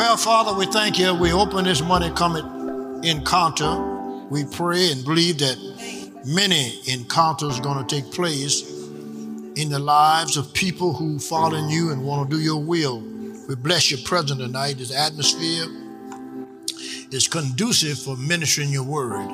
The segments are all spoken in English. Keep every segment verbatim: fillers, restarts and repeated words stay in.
Well, Father, we thank you. We open this Money Cometh encounter. We pray and believe that many encounters are going to take place in the lives of people who follow in you and want to do your will. We bless your presence tonight. This atmosphere is conducive for ministering your word.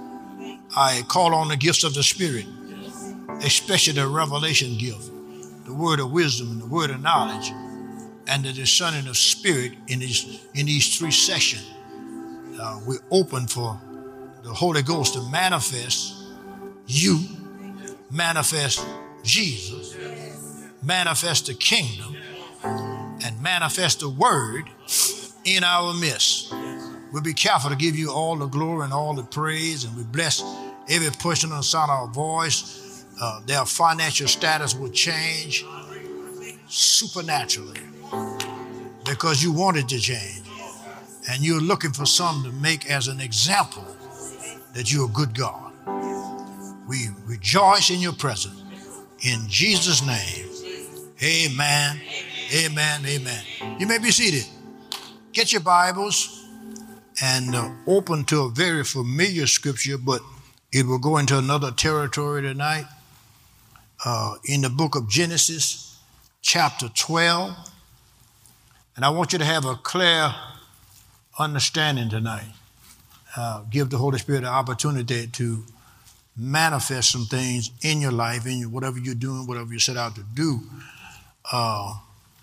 I call on the gifts of the Spirit, especially the revelation gift, the word of wisdom and the word of knowledge, and the discerning of spirit in these, in these three sessions. Uh, we're open for the Holy Ghost to manifest you, manifest Jesus, manifest the kingdom, and manifest the word in our midst. We'll be careful to give you all the glory and all the praise, and we bless every person on the sound of our voice. Uh, their financial status will change supernaturally because you wanted to change, and you're looking for something to make as an example that you're a good God. We rejoice in your presence. In Jesus' name, amen, amen, amen. You may be seated. Get your Bibles and uh, open to a very familiar scripture, but it will go into another territory tonight. Uh, in the book of Genesis, chapter twelve. And I want you to have a clear understanding tonight. Uh, give the Holy Spirit the opportunity to manifest some things in your life, in your, whatever you're doing, whatever you set out to do. Uh,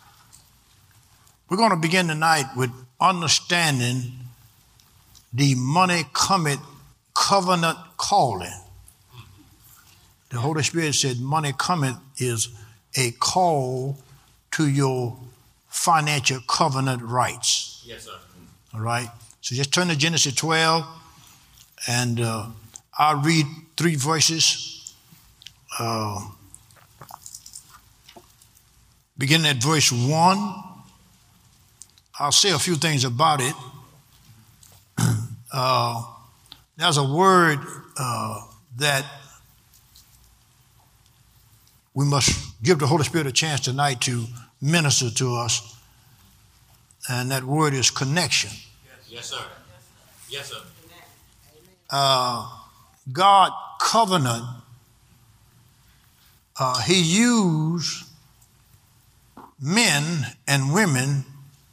we're going to begin tonight with understanding the Money Cometh covenant calling. The Holy Spirit said money cometh is a call to your financial covenant rights. Yes, sir. All right? So just turn to Genesis twelve, and uh, I'll read three verses. Uh, beginning at verse one. I'll say a few things about it. uh, there's a word uh, that we must give the Holy Spirit a chance tonight to minister to us, and that word is connection. Yes, sir. Yes, sir. Uh, God covenant, uh, he used men and women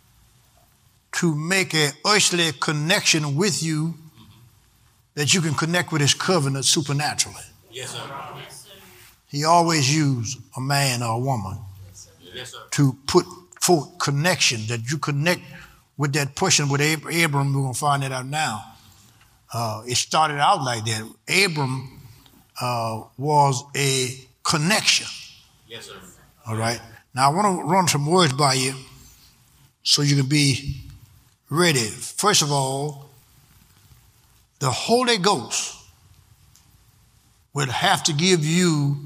to make an earthly connection with you that you can connect with his covenant supernaturally. Yes, sir. He always used a man or a woman Yes, sir. to put forth connection, that you connect with that person. With Ab- Abram, we're going to find that out now. Uh, it started out like that. Abram uh, was a connection. Yes, sir. All right. Now, I want to run some words by you so you can be ready. First of all, the Holy Ghost would have to give you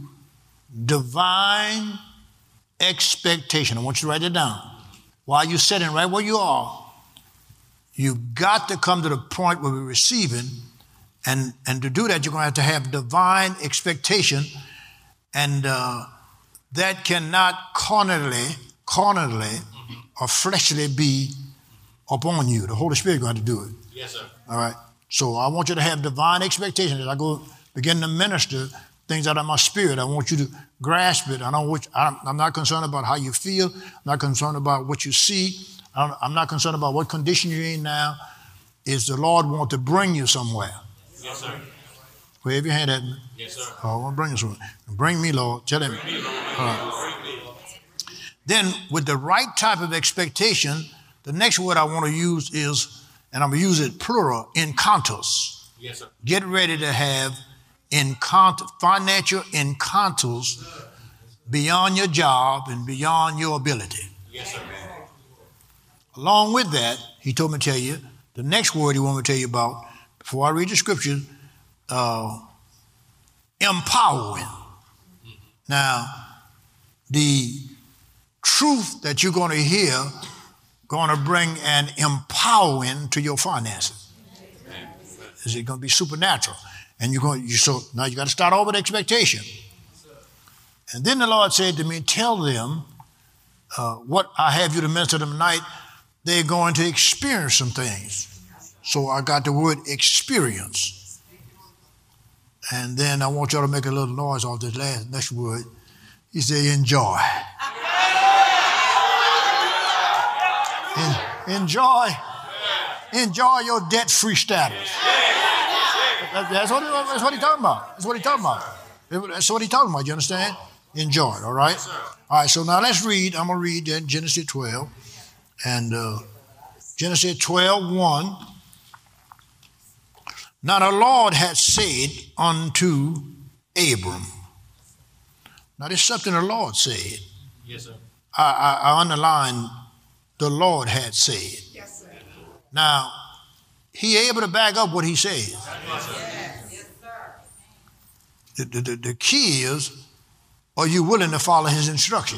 divine expectation. I want you to write it down. While you're sitting right where you are, you've got to come to the point where we're receiving, and, and to do that, you're going to have to have divine expectation, and uh, that cannot carnally, carnally or fleshly be upon you. The Holy Spirit is going to do it. Yes, sir. All right. So I want you to have divine expectation. As I go begin to minister things out of my spirit, I want you to grasp it. I don't want you, I'm, I'm not concerned about how you feel. I'm not concerned about what you see. I don't, I'm not concerned about what condition you're in now. Is the Lord want to bring you somewhere? Yes, sir. Wave your hand at me. Yes, sir. Oh, I want to bring you somewhere. Bring me, Lord. Tell him. Bring me, Lord. All right. Then with the right type of expectation, the next word I want to use is, and I'm going to use it plural, encounters. Yes, sir. Get ready to have encounter, financial encounters beyond your job and beyond your ability. Yes, sir. Along with that, he told me to tell you, the next word he wanted me to tell you about, before I read the scripture, uh, empowering. Now, the truth that you're going to hear going to bring an empowering to your finances. Is it going to be supernatural? And you're going, you so now you got to start over with expectation. And then the Lord said to me, tell them uh, what I have you to minister to them tonight. they're going to experience some things. So I got the word experience. And then I want y'all to make a little noise off this last next word. He said enjoy. En- enjoy. Enjoy your debt-free status. That's what, he, that's what he's talking about. That's what he's talking about. That's what he's talking about. You understand? Enjoy, all right? Yes, All right, so now let's read. I'm going to read then Genesis twelve. And uh, Genesis twelve, one. Now the Lord had said unto Abram. Now there's something the Lord said. Yes, sir. I, I, I underline the Lord had said. Yes, sir. Now, he able to back up what he says. Yes, yes, sir. The, the, the, the key is, are you willing to follow his instruction?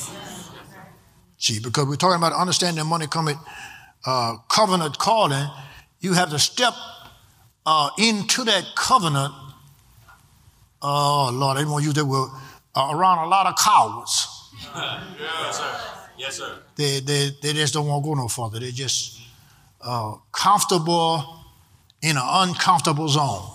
See, because we're talking about understanding money coming, uh, covenant calling, you have to step uh, into that covenant. Oh, Lord, I didn't want to use that word. Uh, around a lot of cowards. Yes, sir. Yes, sir. They, they, they just don't want to go no further. They're just uh, comfortable in an uncomfortable zone.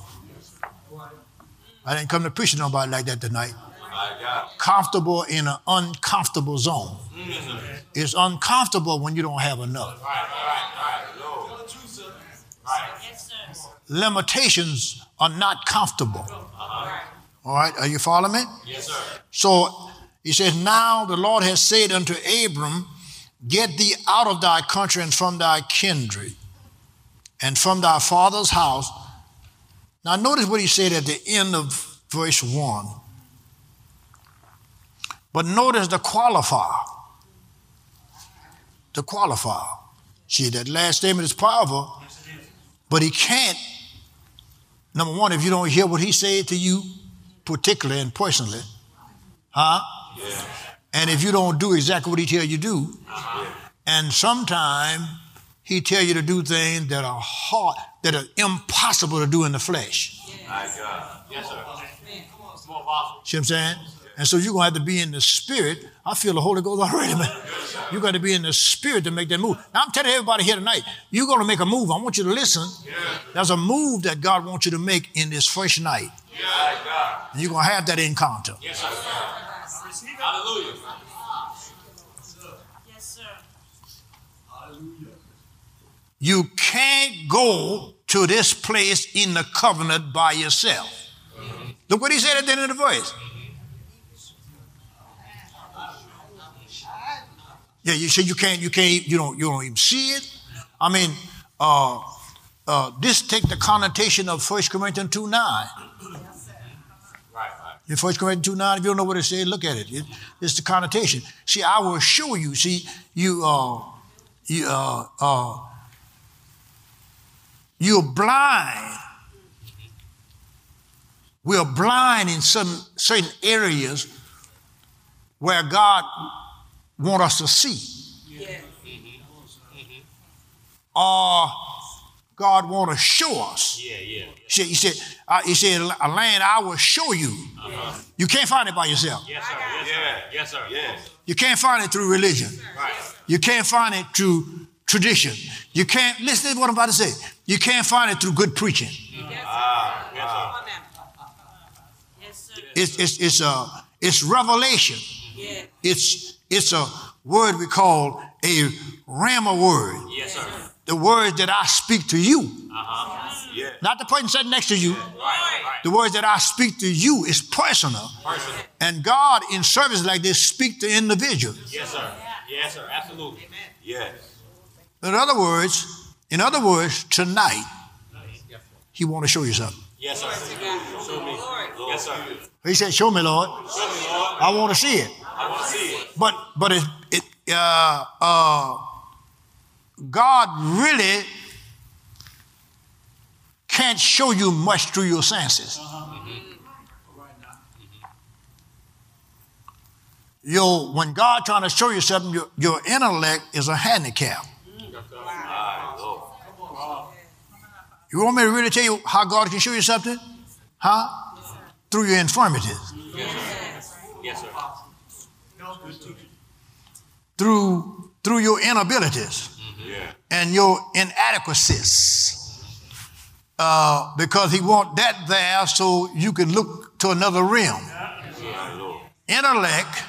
I didn't come to preach to nobody like that tonight. My God. Comfortable in an uncomfortable zone. Yes, sir. It's uncomfortable when you don't have enough. Right, right, right. Lord. Right. Limitations are not comfortable. All right, are you following me? Yes, sir. So he says, now the Lord has said unto Abram, get thee out of thy country and from thy kindred and from thy father's house. Now notice what he said at the end of verse one. But notice the qualifier. The qualifier. See, that last statement is powerful, but he can't, number one, if you don't hear what he said to you, particularly and personally, huh? Yeah. And if you don't do exactly what he tell you to do, and sometimes he tell you to do things that are hard, that are impossible to do in the flesh. My God. Yes, sir. It's more possible. See what I'm saying? And so you're going to have to be in the spirit. I feel the Holy Ghost already, man. You're going to be in the spirit to make that move. Now, I'm telling everybody here tonight, you're going to make a move. I want you to listen. Yeah. There's a move that God wants you to make in this first night. Yeah. My God. And you're going to have that encounter. Yes, sir. Hallelujah. Yes, sir. You can't go to this place in the covenant by yourself. Look what he said at the end of the verse. Yeah, you say you can't, you can't, you don't, you don't even see it. I mean, uh, uh, this take the connotation of First Corinthians two nine. Right, right. In First Corinthians two nine, if you don't know what it says, look at it. it. It's the connotation. See, I will show you. See, you, uh, you, uh, uh, you're blind. We're blind in some certain areas where God wants us to see. Yeah. Or God wants to show us. Yeah, yeah. He said, he said, uh, he said, a land I will show you. Uh-huh. You can't find it by yourself. Yes, sir. Yes, sir. Yes, sir. Yes. You can't find it through religion. Right. You can't find it through tradition. You can't, listen to what I'm about to say. You can't find it through good preaching. Ah, yes, sir. Yes, sir. It's, it's, it's, uh, it's revelation. Yeah. It's, it's a word we call a rhema word. Yes, sir. The words that I speak to you. Uh-huh. Yeah. Not the person sitting next to you. Right, right. The words that I speak to you is personal. Personal. And God, in service like this, speak to individuals. Yes, sir. Yes, sir. Absolutely. Yes. In other words, in other words, tonight, he want to show you something. Yes, sir. Show me. Yes, sir. He said, show me, Lord. Show me, Lord. I want to see it. I want to see it. But but it, it uh, uh, God really can't show you much through your senses. Your, when God trying to show you something, your, your intellect is a handicap. You want me to really tell you how God can show you something? Huh? Through your infirmities. Yes, sir. Through through your inabilities. Mm-hmm. Yeah. and your inadequacies. Uh, because he want that there so you can look to another realm. Yeah, Lord. Intellect,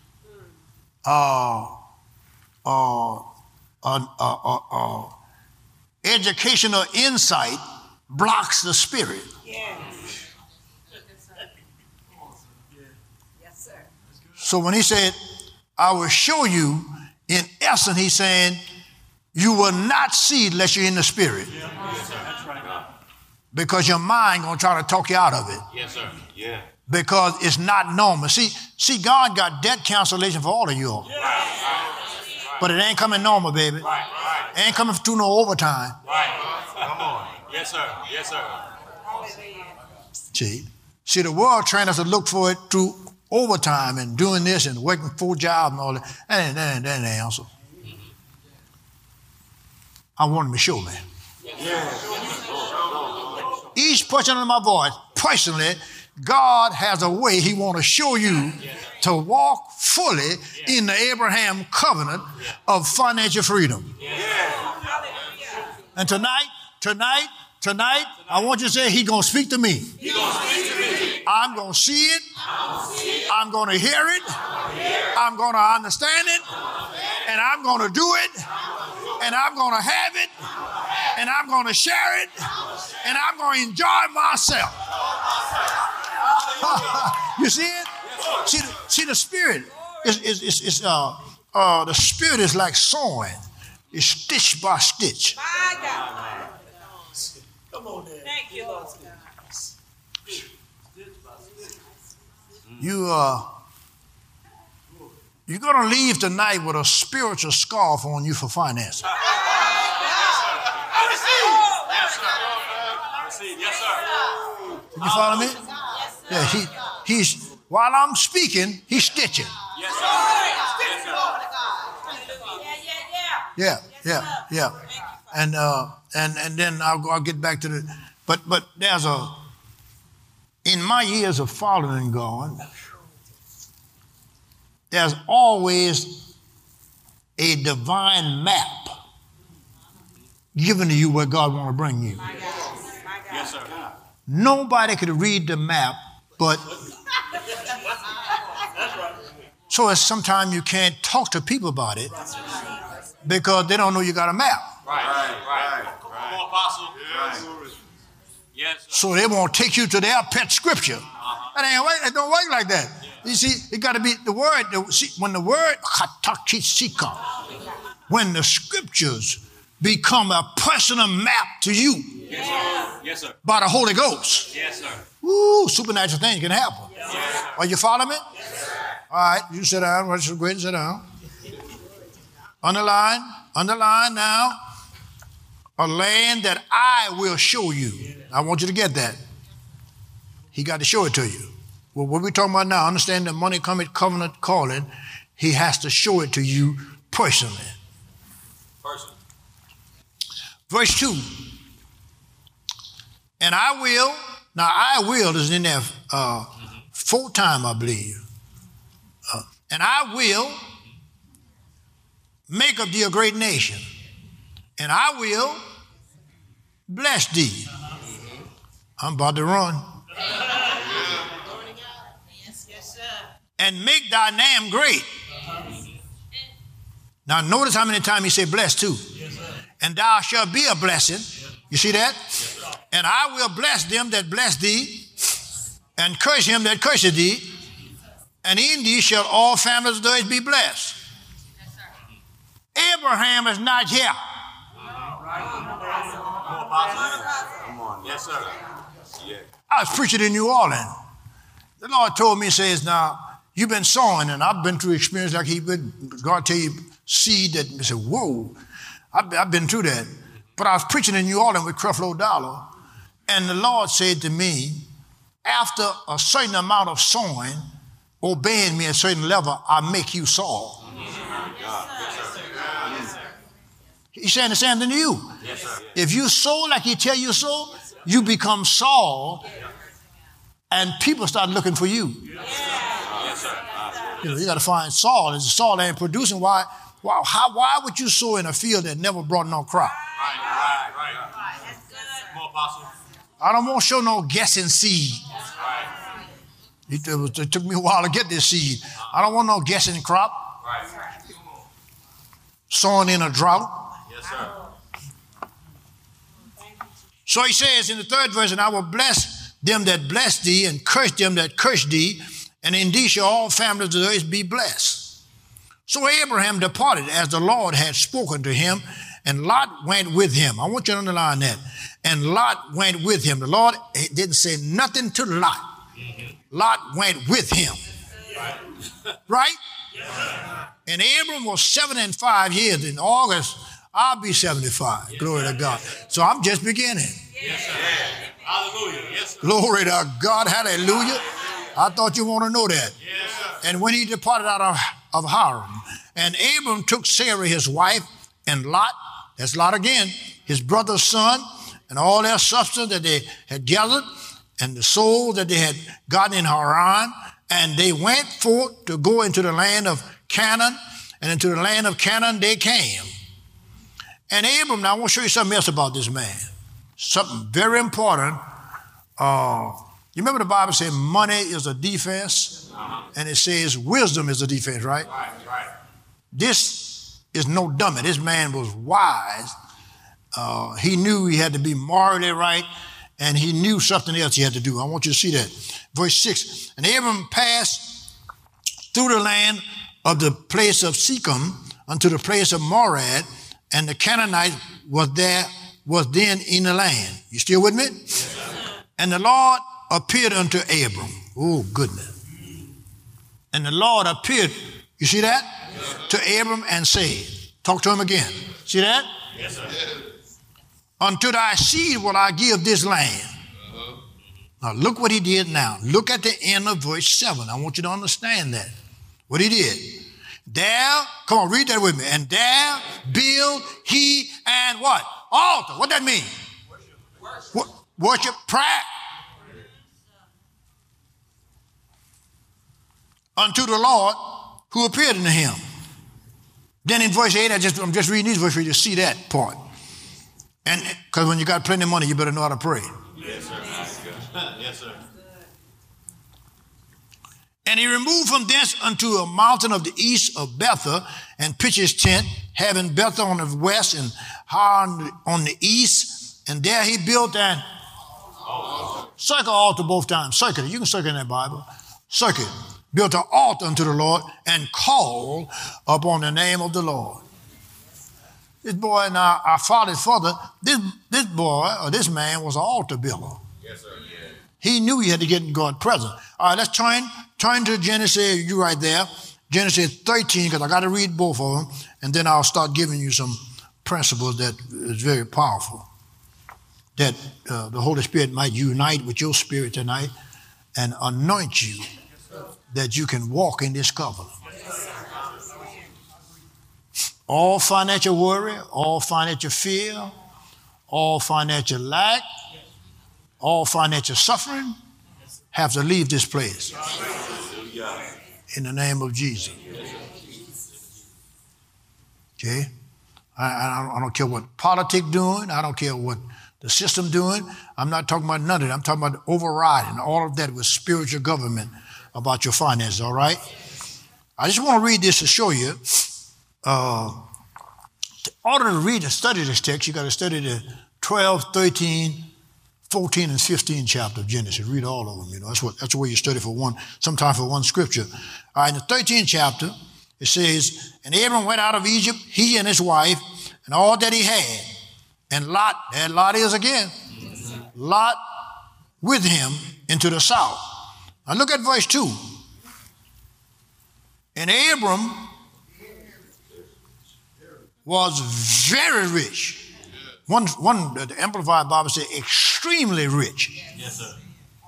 uh, uh, uh, uh, uh, uh, educational insight blocks the spirit. Yes. Yes, sir. So when he said, I will show you, in essence, he's saying, you will not see unless you're in the spirit. Yes, sir. That's right. Because your mind going to try to talk you out of it. Yes, sir. Yeah. Because it's not normal. See, see, God got debt cancellation for all of you all. But it ain't coming normal, baby. Right, right. It ain't coming through no overtime. Right. Come on. Yes, sir. Yes, sir. See, see, the world trained us to look for it through overtime and doing this and working full job and all that. That ain't, that ain't, that ain't the answer. I want him to show me. Each person under my voice, personally, God has a way he want to show you to walk fully in the Abraham covenant of financial freedom. And tonight, tonight, tonight, I want you to say, he's going to speak to me. I'm going to see it. I'm going to hear it. I'm going to understand it. And I'm going to do it. And I'm going to have it. And I'm going to share it. And I'm going to enjoy myself. You see it? See the, see the spirit. It's, it's, it's, it's, uh, uh, the spirit is like sewing. It's stitch by stitch. My God. Come on, there. Thank you, Lord. You, uh, you're going to leave tonight with a spiritual scarf on you for finance. Yes, sir. You follow me? Yeah, he, he's, while I'm speaking, he's stitching. Yes, sir. Yes, sir. Yeah, yeah, yeah. Yeah, yeah, yeah. And, uh, and, and then I'll, go, I'll get back to the, but, but there's a, in my years of following God, there's always a divine map given to you where God want to bring you. Yes, sir. Nobody could read the map, but so it's sometimes you can't talk to people about it because they don't know you got a map. Right, right, right. Come on, Apostle. Yes. Yes, sir. So they won't take you to their pet scripture. That ain't right. It don't work like that. You see, it got to be the word. The, see, when the word, when the scriptures become a personal map to you Yes, sir. Yes, sir. by the Holy Ghost, Yes, sir. woo, supernatural things can happen. Yes, sir. Are you following me? All right, you sit down. Let's go ahead and sit down. Underline, underline now. A land that I will show you. I want you to get that. He got to show it to you. Well, what we're talking about now, understand the money coming covenant calling, he has to show it to you personally. Person. Verse two. And I will, now I will is in there uh, full time, I believe. Uh, and I will make of thee a great nation. And I will bless thee. I'm about to run. Yes, sir. And make thy name great. Now notice how many times he said bless too. And thou shalt be a blessing. You see that? And I will bless them that bless thee, and curse him that curseth thee. And in thee shall all families of the earth be blessed. Abraham is not here. Come on. Yes, sir. Yeah. I was preaching in New Orleans. The Lord told me, says, now, you've been sowing, and I've been through experience like he would. God tell you seed that, I said, whoa, I've been, I've been through that. But I was preaching in New Orleans with Creflo Dollar, and the Lord said to me, after a certain amount of sowing, obeying me at a certain level, I make you Saul. He's saying the same thing to you. Yes, sir. If you sow like he tell you so, you become Saul, and people start looking for you. Yes, sir. You know, you got to find Saul. And Saul ain't producing. Why? Why, how, why would you sow in a field that never brought no crop? Right, right, right. That's good. Come on, Apostle. I don't want to show no guessing seed. Right, It, it, was, it took me a while to get this seed. I don't want no guessing crop. right. Sowing in a drought. Yes, sir. So he says in the third verse, and I will bless them that bless thee and curse them that curse thee, and in thee shall all families of the earth be blessed. So Abraham departed as the Lord had spoken to him, and Lot went with him. I want you to underline that. And Lot went with him. The Lord didn't say nothing to Lot. Lot went with him. Right? And Abram was seven and five years. In August, I'll be seventy-five. Glory to God. So I'm just beginning. Yes, sir. Hallelujah. Yes, sir. Glory to God. Hallelujah. I thought you want to know that. Yes, sir. And when he departed out of, of Haran, and Abram took Sarah his wife, and Lot, that's Lot again, his brother's son, and all their substance that they had gathered, and the soul that they had gotten in Haran, and they went forth to go into the land of Canaan, and into the land of Canaan they came. And Abram, now I want to show you something else about this man. Something very important. Uh, you remember the Bible said money is a defense? Uh-huh. And it says wisdom is a defense, right? Right, right. This is no dummy. This man was wise. Uh, he knew he had to be morally right, and he knew something else he had to do. I want you to see that. Verse six, and Abram passed through the land of the place of Shechem unto the place of Morad, and the Canaanite was there, was then in the land. You still with me? Yes, and the Lord appeared unto Abram. Oh, goodness. And the Lord appeared, you see that? Yes, to Abram and said, talk to him again. See that? Yes, sir. Unto thy seed will I give this land. Uh-huh. Now look what he did now. Look at the end of verse seven. I want you to understand that. What he did. There, come on, read that with me. And there build he and what? Altar. What that mean? Worship. Worship. Worship, prayer. Unto the Lord who appeared unto him. Then in verse eight, I just, I'm just reading these verses for you to see that part. And because when you got plenty of money, you better know how to pray. Yes, sir. Yes, sir. And he removed from thence unto a mountain of the east of Bethel, and pitched his tent, having Bethel on the west and Haran on the east. And there he built an altar. Circle altar both times. Circle it. You can circle in that Bible. Circle it. Built an altar unto the Lord and called upon the name of the Lord. This boy and I, our father's father, this, this boy or this man was an altar builder. Yes, sir. Yeah. He knew he had to get in God's presence. All right, let's turn, turn to Genesis, you right there. Genesis thirteen, because I got to read both of them, and then I'll start giving you some principles that is very powerful. That uh, the Holy Spirit might unite with your spirit tonight and anoint you that you can walk in this covenant. All financial worry, all financial fear, all financial lack, all financial suffering have to leave this place. In the name of Jesus. Okay? I, I, I don't care what politics doing. I don't care what the system doing. I'm not talking about none of it. I'm talking about overriding all of that with spiritual government about your finances, all right? I just want to read this to show you. Uh, in order to read and study this text, you got to study the twelve, thirteen, fourteen, and fifteen chapter of Genesis. Read all of them, you know. That's what that's the way you study for one, sometimes for one scripture. All right, in the thirteenth chapter, it says, and Abram went out of Egypt, he and his wife, and all that he had. And Lot, there Lot is again. Lot with him into the south. Now look at verse two. And Abram was very rich. One, one the Amplified Bible says extremely rich. Yes, sir.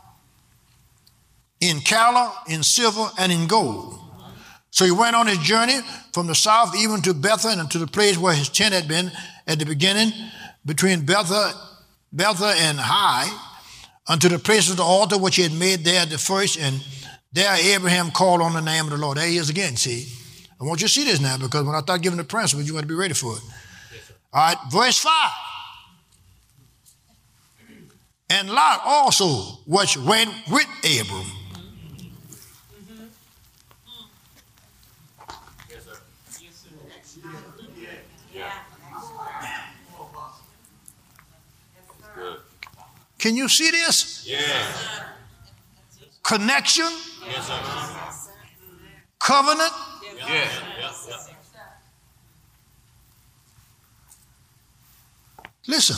In cattle, in silver, and in gold. So he went on his journey from the south even to Bethel and to the place where his tent had been at the beginning, between Bethel, Bethel and Hai, unto the place of the altar which he had made there at the first, and there Abraham called on the name of the Lord. There he is again, see. I want you to see this now, because when I start giving the principle, you want to be ready for it. All right, verse five. And Lot also, which went with Abram. Yes, sir. Good. Can you see this? Yes. Connection, Yes, sir. covenant. Yes. Yes. Yes. Listen.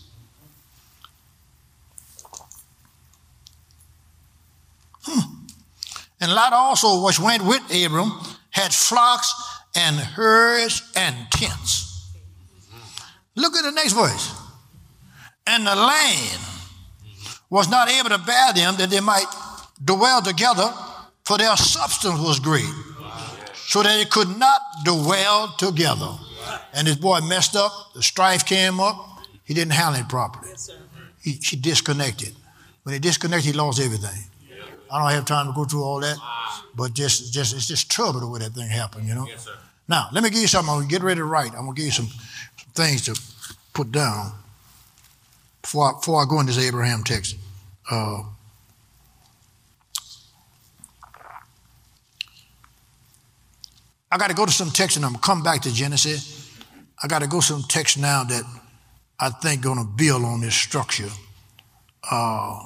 Hmm. And Lot also, which went with Abram, had flocks and herds and tents. Look at the next verse. And the land was not able to bear them, that they might dwell together, for their substance was great, so that it could not dwell together. And this boy messed up. The strife came up. He didn't handle it properly. He, he disconnected. When he disconnected, he lost everything. I don't have time to go through all that, but just, just it's just trouble the way that thing happened, you know. Yes, sir. Now, let me give you something. I'm going to get ready to write. I'm going to give you some, some things to put down before I, before I go into this Abraham text. Uh, I got to go to some text, and I'm going to come back to Genesis. I got to go to some text now that I think going to build on this structure. Uh,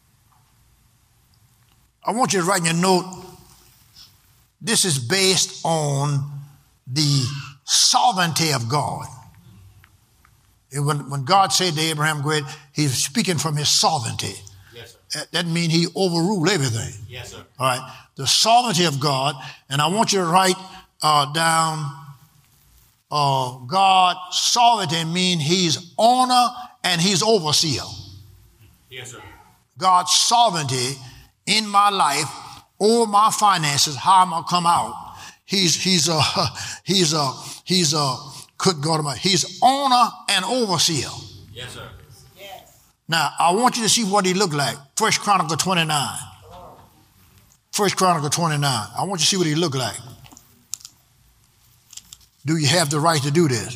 I want you to write in your note, this is based on the sovereignty of God. When, when God said to Abraham, great, he's speaking from his sovereignty. Yes, sir. That means he overruled everything. Yes, sir. All right, the sovereignty of God, and I want you to write uh, down uh, God's sovereignty means he's owner and he's overseer. Yes, sir. God's sovereignty in my life, over my finances, how I'm gonna come out. He's he's a he's a he's a good God Almighty. He's owner and overseer. Yes, sir. Now I want you to see what he looked like. First Chronicle twenty-nine. First Chronicle twenty-nine. I want you to see what he looked like. Do you have the right to do this?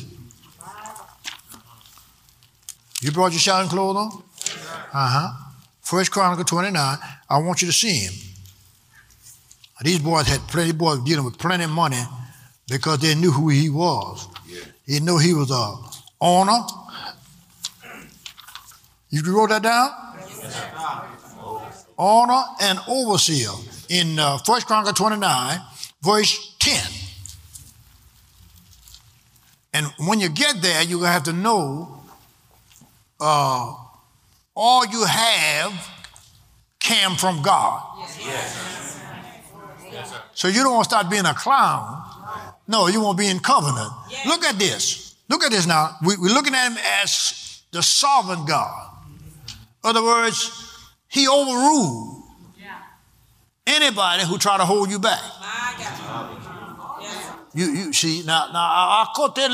You brought your shouting clothes on? Uh-huh. First Chronicle twenty-nine. I want you to see him. These boys had plenty, boys dealing with plenty of money because they knew who he was. Yeah. They knew he was a owner. You wrote that down? Yes. Owner and overseer in uh, First Chronicle twenty-nine, verse ten. And when you get there, you're going to have to know uh, all you have came from God. Yes. Yes. Yes, sir. So you don't want to start being a clown. No, you want to be in covenant. Yes. Look at this. Look at this now. We, we're looking at him as the sovereign God. In other words, he overruled yeah. anybody who try to hold you back. My God. You, you see, now, now,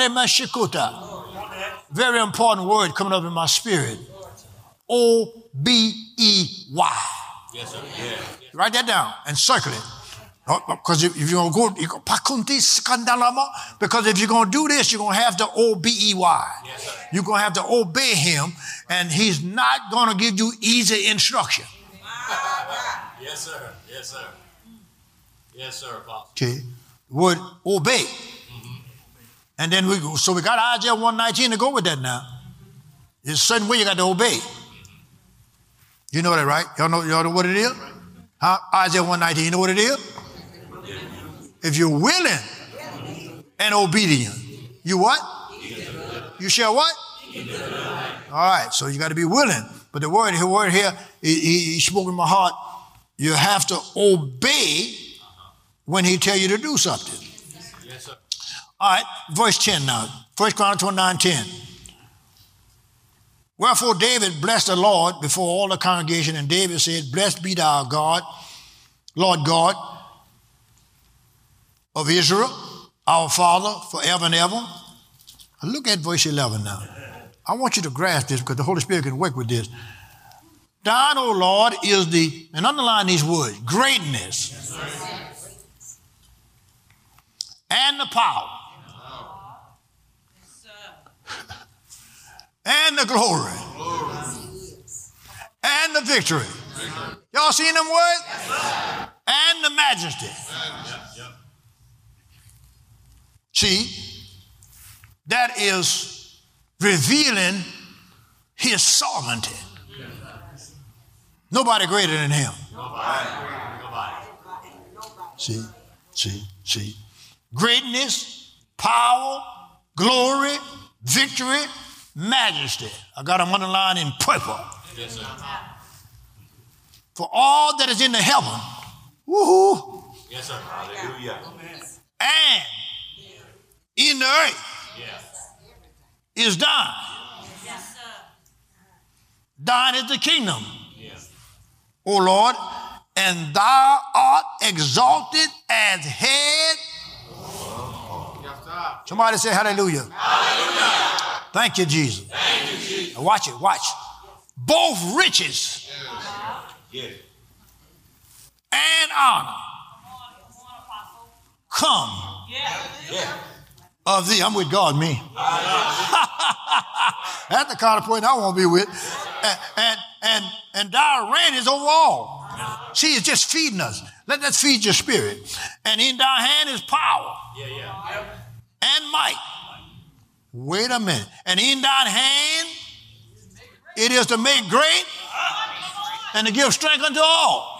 very important word coming up in my spirit. O B E Y. Yes, sir. Yeah. Write that down and circle it. Because if, if you're going to go, because if you're going to do this, you're going to have to O B E Y. Yes, sir. You're going to have to obey him, and he's not going to give you easy instruction. Yes, sir. Yes, sir. Yes, sir, Apostle. Okay. Word obey. Mm-hmm. And then we go, so we got Isaiah one nineteen to go with that now. There's a certain way you got to obey. You know that, right? Y'all know, y'all know what it is? Huh? Isaiah one nineteen, you know what it is? If you're willing and obedient, you what? You shall what? All right, so you got to be willing. But the word, the word here, he, he, he spoke in my heart. You have to obey when he tell you to do something. Yes, sir. All right, verse ten now. First Chronicles twenty-nine ten. Wherefore David blessed the Lord before all the congregation, and David said, Blessed be thou God, Lord God of Israel, our Father, forever and ever. Look at verse eleven now. I want you to grasp this because the Holy Spirit can work with this. Thine, O Lord, is the, and underline these words, greatness and the power and the glory and the victory. Y'all seen them words? And the majesty. See, that is revealing his sovereignty. Nobody greater than him. See, see, see. Greatness, power, glory, victory, majesty. I got them underlined in purple. Yes, sir. For all that is in the heaven, woohoo, Yes, sir. Hallelujah. and in the earth Yes. is thine. Yes, sir. Thine is the kingdom, Yes. O Lord, and thou art exalted as head. Somebody say hallelujah. Hallelujah. Thank you, Jesus. Thank you, Jesus. Now watch it, watch. Both riches Yeah. and honor come Yeah. of thee. I'm with God, me. That's the kind of point I want to be with. And, and, and, and thy reign is over all. See, it's just feeding us. Let that feed your spirit. And in thy hand is power Yeah, yeah. and might. Wait a minute. And in thine hand it is to make great and to give strength unto all.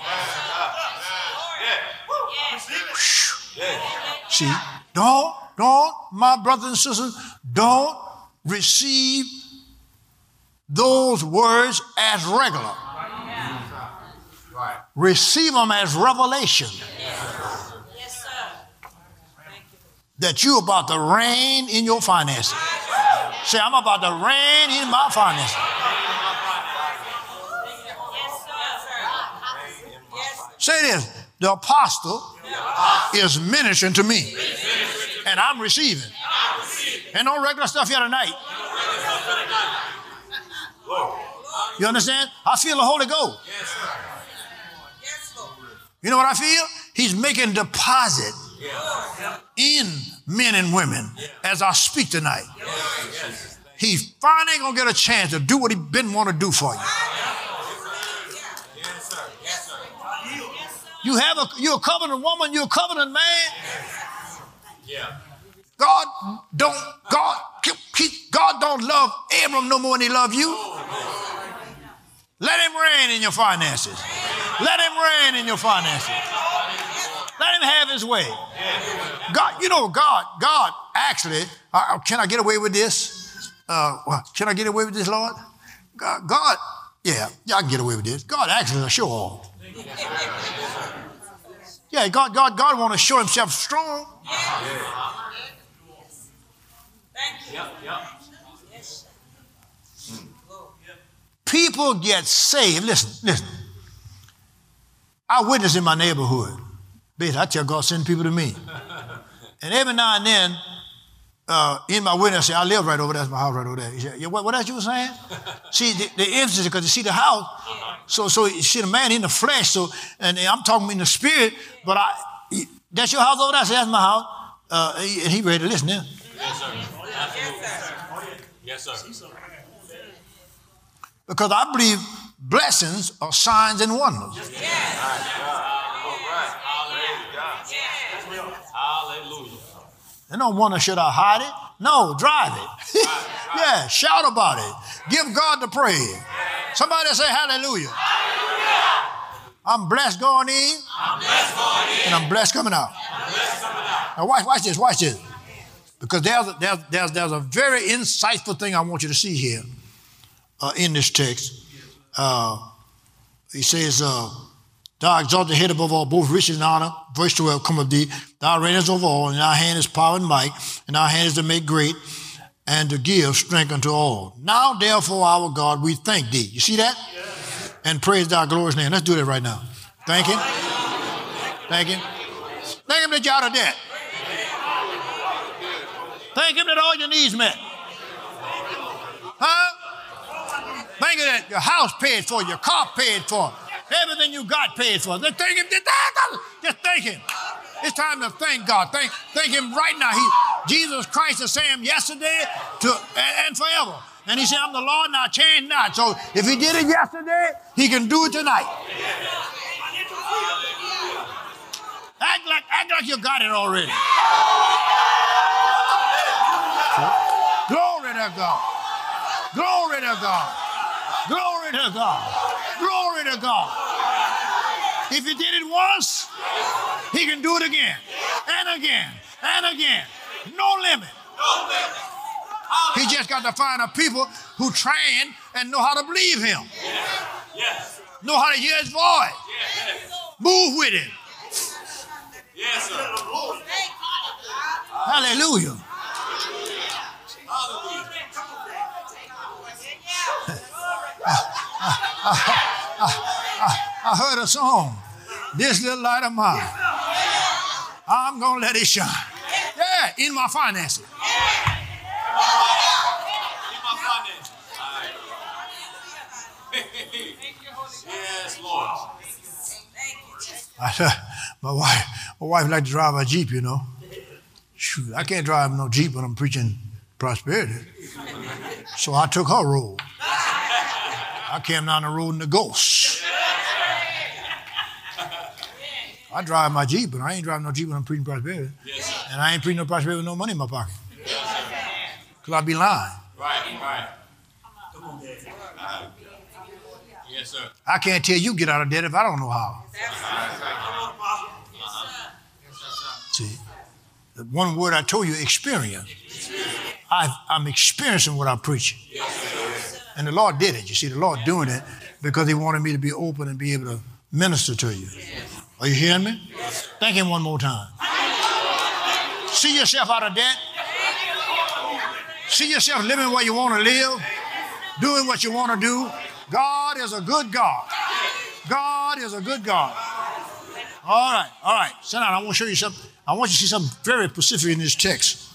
See, don't, don't, my brothers and sisters, don't receive those words as regular. Right. Receive them as revelation Yes, sir. that you're about to reign in your finances. Say, I'm about to reign in my finances. Say this, the apostle is ministering to me, and I'm receiving. Ain't no regular stuff here tonight. You understand? I feel the Holy Ghost. You know what I feel? He's making deposit in men and women as I speak tonight. He's finally going to get a chance to do what he been want to do for you. You have a, you're a covenant woman, you're a covenant man. Yeah. God don't, God, he, God don't love Abram no more than he love you. Let him reign in your finances. Let him reign in your finances. Let him have his way. God, you know, God, God actually, uh, can I get away with this? Uh, well, can I get away with this, Lord? God, God, yeah, yeah, I can get away with this. God actually is a show off. Yeah, God, God, God want to show himself strong. Thank you. Yep, yep. People get saved. Listen, listen. I witness in my neighborhood. Basically, I tell God, send people to me. And every now and then, uh, in my witness, I say, I live right over there. That's my house right over there. He said, yeah, what, what else you were saying? See, the, the emphasis, because you see the house. So, so you see the man in the flesh. So, and I'm talking in the spirit, but I, that's your house over there? I said, that's my house. Uh, and he ready to listen then. Yes, sir. Absolutely. Yes, sir. Because I believe blessings are signs and wonders. All right. Hallelujah. Hallelujah. They don't wonder, should I hide it? No, drive it. Yeah, shout about it. Give God the praise. Somebody say hallelujah. Hallelujah. I'm blessed going in. I'm blessed going in. And I'm blessed coming out. I'm blessed coming out. Now watch, watch this, watch this. Because there's a, there's, there's, there's a very insightful thing I want you to see here uh, in this text. Uh, he says, uh, thou exalt the head above all, both riches and honor. Verse twelve, come of thee. Thou reignest over all, and thy hand is power and might, and thy hand is to make great, and to give strength unto all. Now, therefore, our God, we thank thee. You see that? Yes. And praise thy glorious name. Let's do that right now. Thank him. Thank him. Thank him that you're out of debt. Thank him that all your needs met. Huh? Thank him that your house paid for, your car paid for, everything you got paid for. Just thank him. Just thank him. It's time to thank God. Thank, thank him right now. He, Jesus Christ is the same yesterday to, and, and forever. And he said, I'm the Lord and I change not. So if he did it yesterday, he can do it tonight. Act like, act like you got it already. Glory to God. Glory to God. Glory to God. Glory to God. If he did it once, he can do it again and again and again. No limit. No limit. He just got to find a people who train and know how to believe him. Yes. Know how to hear his voice. Yes. Move with him. Yes, sir. Hallelujah. Hallelujah. I heard a song. This little light of mine, I'm going to let it shine. Yeah, in my finances. In my finance. Yes, Lord. I, my wife, my wife liked to drive a Jeep, you know. Shoot, I can't drive no Jeep when I'm preaching prosperity. So I took her road. I came down the road in the Ghost. I drive my Jeep, but I ain't driving no Jeep when I'm preaching prosperity. Yes, and I ain't preaching no prosperity with no money in my pocket. Because I'd be lying. Right, right. Uh, yes, sir. I can't tell you get out of debt if I don't know how. See, the one word I told you, experience. I've, I'm experiencing what I'm preaching. And the Lord did it. You see, the Lord doing it because he wanted me to be open and be able to minister to you. Are you hearing me? Thank him one more time. See yourself out of debt. See yourself living where you want to live, doing what you want to do. God is a good God. God is a good God. All right, all right. Sit down. I want to show you something. I want you to see something very specific in this text.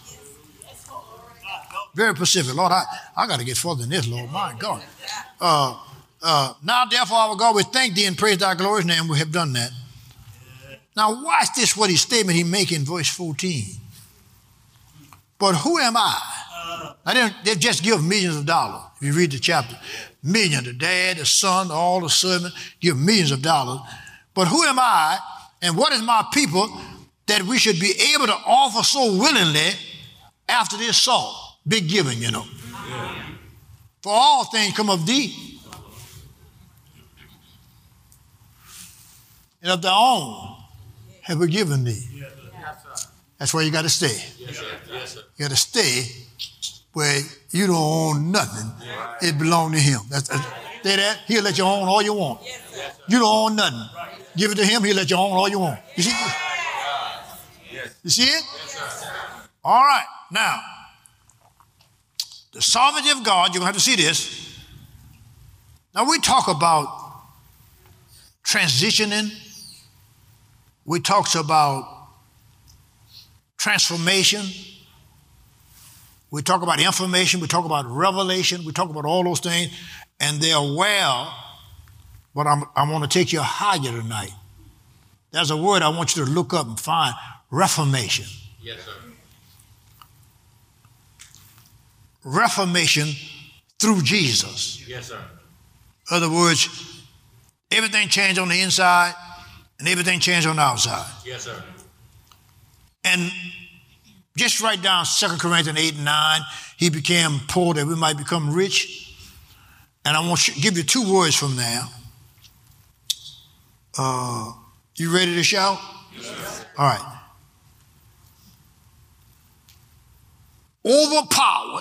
Very specific. Lord, I, I got to get further than this, Lord. My God. Uh, uh, now, therefore, our God, we thank thee and praise thy glorious name. We have done that. Now, watch this, what his statement he make in verse fourteen. But who am I? I didn't, they just give millions of dollars. If you read the chapter, millions, the dad, the son, all the servants, give millions of dollars. But who am I and what is my people that we should be able to offer so willingly after this salt? Big giving, you know. Yeah. For all things come of thee. And of thy own have we given thee. Yes, that's where you got to stay. Yes, sir. Yes, sir. You got to stay where you don't own nothing. Right. It belongs to him. That's, that's, say that. He'll let you own all you want. Yes, you don't own nothing. Right. Give it to him. He'll let you own all you want. You see? Yes. You see it? Yes, sir. All right. Now, the sovereignty of God, you're going to have to see this. Now, we talk about transitioning. We talk about transformation. We talk about information. We talk about revelation. We talk about all those things. And they're well, but I'm, I want to take you higher tonight. There's a word I want you to look up and find, reformation. Yes, sir. Reformation through Jesus. Yes, sir. In other words, everything changed on the inside and everything changed on the outside. Yes, sir. And just write down Second Corinthians eight and nine. He became poor that we might become rich. And I want to give you two words from there. Uh, you ready to shout? Yes, sir. All right. Overpowered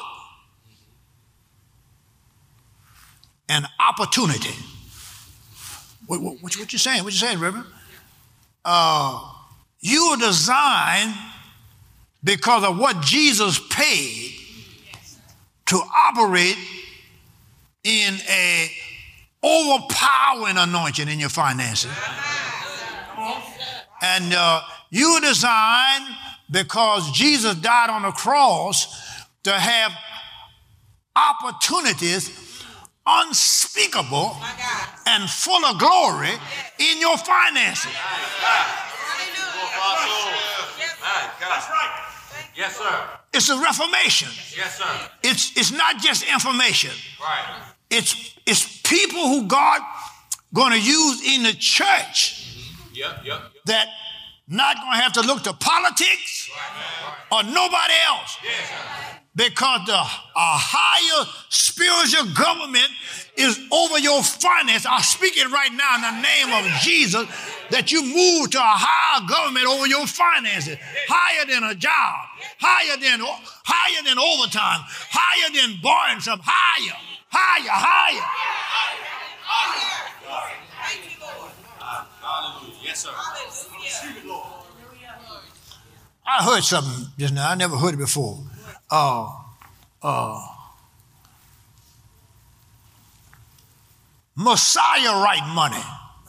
an opportunity. What, what, what, what you saying? What you saying, Reverend? Uh, you were designed because of what Jesus paid to operate in a overpowering anointing in your finances. And uh, you were designed because Jesus died on the cross to have opportunities unspeakable and full of glory in your finances. That's right. Yes, sir. It's a reformation. Yes, sir. It's, it's not just information. Right. It's, it's people who God going to use in the church Yep, yep, yep. that not going to have to look to politics or nobody else. Because the a higher spiritual government is over your finance. I speak it right now in the name of Jesus that you move to a higher government over your finances, higher than a job, higher than higher than overtime, higher than borrowing some, higher, higher, higher. Thank you, Lord. Hallelujah. Yes, sir. Hallelujah. I heard something just now. I never heard it before. Uh, uh, Messiah write money.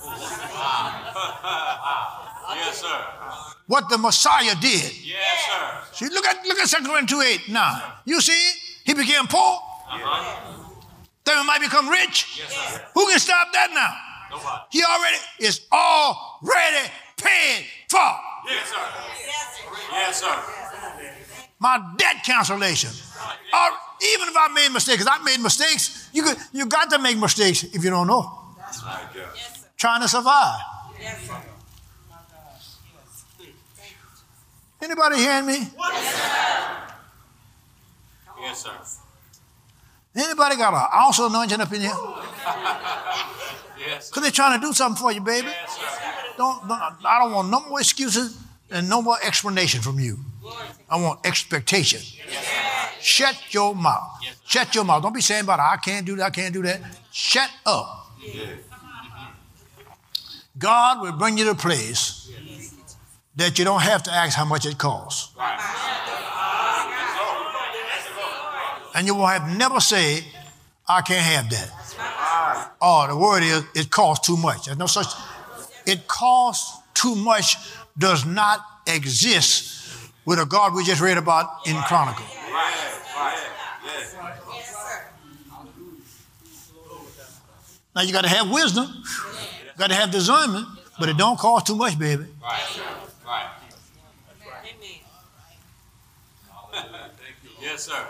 Yes, sir. What the Messiah did. Yes, sir. See, look at look at Second Corinthians two eight now. You see it? He became poor. Uh-huh. Then he might become rich. Yes, sir. Who can stop that now? Nobody. He already is already paid for. Yes, sir. Yes, sir. My debt cancellation. Or even if I made mistakes, 'cause I made mistakes. You could, you got to make mistakes if you don't know. That's right. Yes. Yes, sir. Trying to survive. Yes, sir. Anybody hearing me? Yes, sir. Anybody got an ounce of anointing up in here? Yes, sir. Because they're trying to do something for you, baby. Yes, sir. Don't, don't, I don't want no more excuses and no more explanation from you. I want expectation. Shut your mouth. Shut your mouth. Don't be saying about I can't do that, I can't do that. Shut up. God will bring you to a place that you don't have to ask how much it costs. And you will have never say, I can't have that. Or the word is, it costs too much. There's no such, it costs too much does not exist with a God we just read about in Chronicle. Now you got to have wisdom, you got to have discernment, but it don't cost too much, baby. Right. Right. Amen. Yes, sir.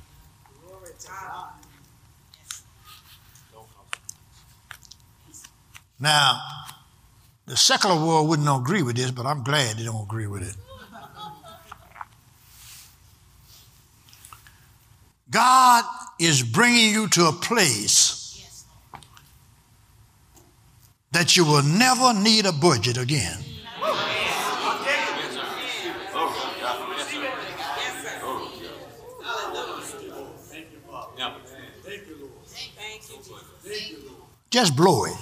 Now, the secular world wouldn't agree with this, but I'm glad they don't agree with it. God is bringing you to a place that you will never need a budget again. Just blow it.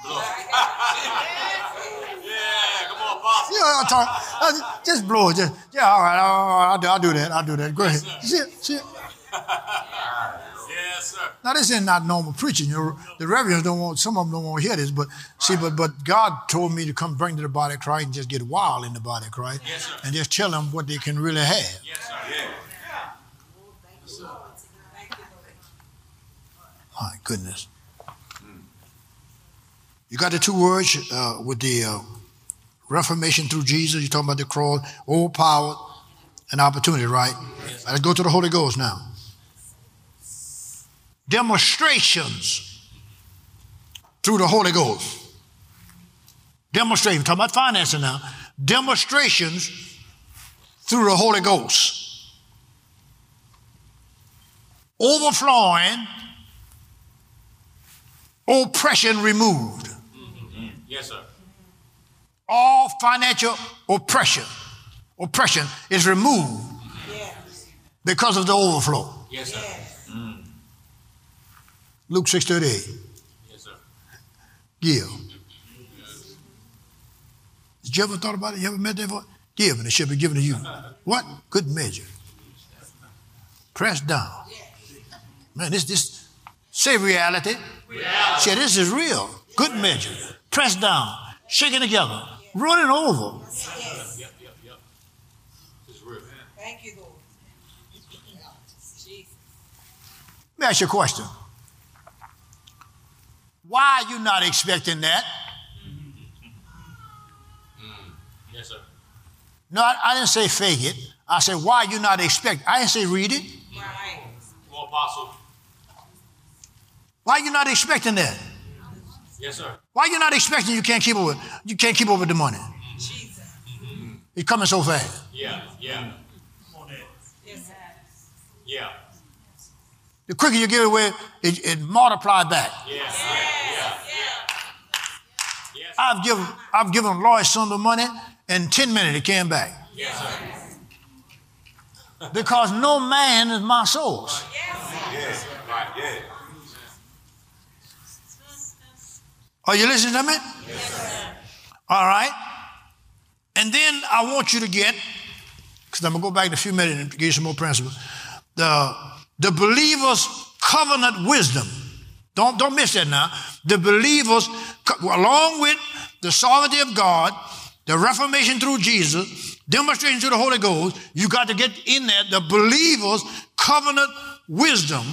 Yeah, come on, boss. Yeah, I'll talk, I'll, just blow it. Just, yeah, all right, I'll, I'll, do, I'll do that. I'll do that. Go ahead. See it, see it. Yes, sir. Now, this is not normal preaching. You know, the reverends don't want, some of them don't want to hear this, but see, but but God told me to come bring to the body of Christ and just get wild in the body of Christ, Yes, sir. and just tell them what they can really have. Yes, sir. Yeah. My goodness. You got the two words uh, with the uh, Reformation through Jesus. You're talking about the cross, old power, and opportunity, right? Yes. Let's go to the Holy Ghost now. Demonstrations through the Holy Ghost. Demonstration. Talking about financing now. Demonstrations through the Holy Ghost. Overflowing, oppression removed. Yes, sir. All financial oppression, oppression is removed because of the overflow. Yes, sir. Luke six thirty-eight. Yes, sir. Give. Did you ever thought about it? You ever met that voice? Give, and it should be given to you. What? Good measure. Press down. Man, this this say reality. reality. Say this is real. Good measure. Press down. Shaking together. Running over. Yes. Yep, yep, yep. This is real. Thank you, Lord. Jesus. Let me ask you a question. Why are you not expecting that? Yes, sir. No, I, I didn't say fake it. I said, why you not expect? I didn't say read it. Right. Come on, Apostle. Why you not expecting that? Yes, sir. Why you not expecting you can't keep up with, you can't keep up with the money? Jesus. It's coming so fast. Yeah, yeah, Yes, sir. yeah. The quicker you give it away, it, it multiplies back. Yes, yeah, yeah. Yes, I've given I've given Lloyd some of the money, and ten minutes it came back. yes, sir. Because no man is my source. Yes, right, yeah. Are you listening to me? Yes, sir. All right. And then I want you to get, because I'm going to go back in a few minutes and give you some more principles, the, the believer's covenant wisdom. Don't, don't miss that now. The believer's, along with the sovereignty of God, the reformation through Jesus, demonstration through the Holy Ghost, you got to get in there the believer's covenant wisdom.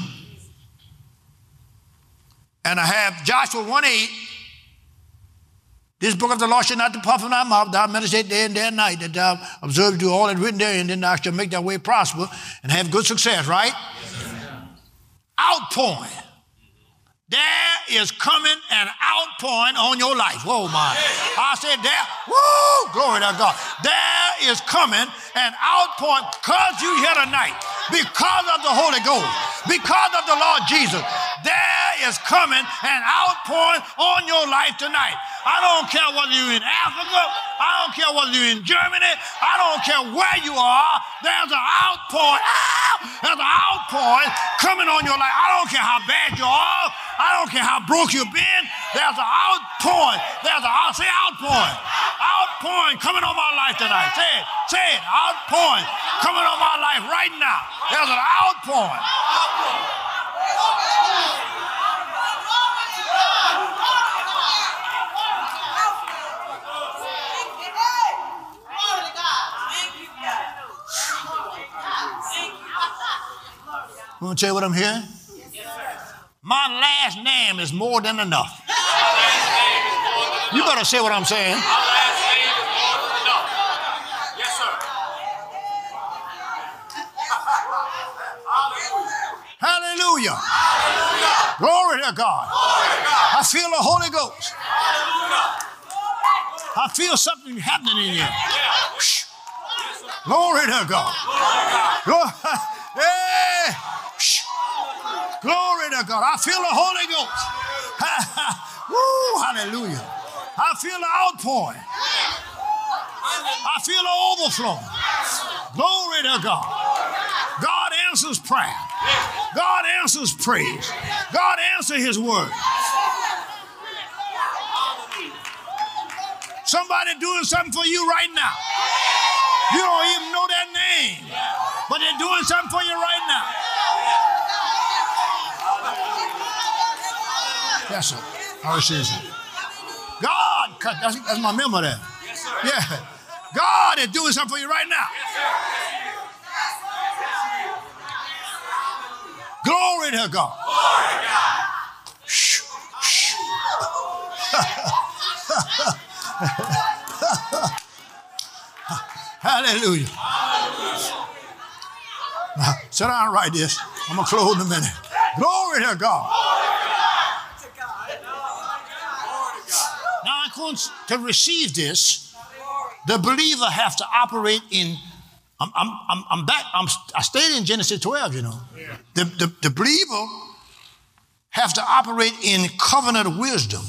And I have Joshua one eight. This book of the law shall not depart from thy mouth, thou meditate day and day and night, that thou observe to do all that written therein, then thou shalt make thy way prosper and have good success, right? Yes, outpouring. There is coming an outpouring on your life. Whoa, my. I said there, woo, glory to God. There is coming an outpouring because you here tonight, because of the Holy Ghost, because of the Lord Jesus. There is coming an outpouring on your life tonight. I don't care whether you're in Africa. I don't care whether you're in Germany. I don't care where you are. There's an outpouring. Ah, there's an outpouring coming on your life. I don't care how bad you are. I don't care how broke you've been. There's an outpouring. There's an out, say outpouring. Outpouring coming on my life tonight. Say it. Say it. Outpouring coming on my life right now. There's an outpouring. I'm going to tell you what I'm hearing. My last name is more than enough. You better say what I'm saying. Yes, sir. Hallelujah. Glory to God. I feel the Holy Ghost. I feel something happening in you. Glory to God. Glory. Hey. Glory to God. I feel the Holy Ghost. Woo, hallelujah. I feel the outpouring. I feel the overflow. Glory to God. God answers prayer. God answers praise. God answers his word. Somebody doing something for you right now. You don't even know their name, but they're doing something for you right now. Yes, sir. I receive it. God, that's, that's my member there. Yes, sir. Yeah. God is doing something for you right now. Glory to God. Glory to God. Shh, shh. Hallelujah. Now, sit down and write this. I'm going to close in a minute. Glory to God. Now, to receive this, the believer has to operate in, I'm, I'm, I'm, I'm back, I'm, I stayed in Genesis twelve, you know. The, the, the believer has to operate in covenant wisdom.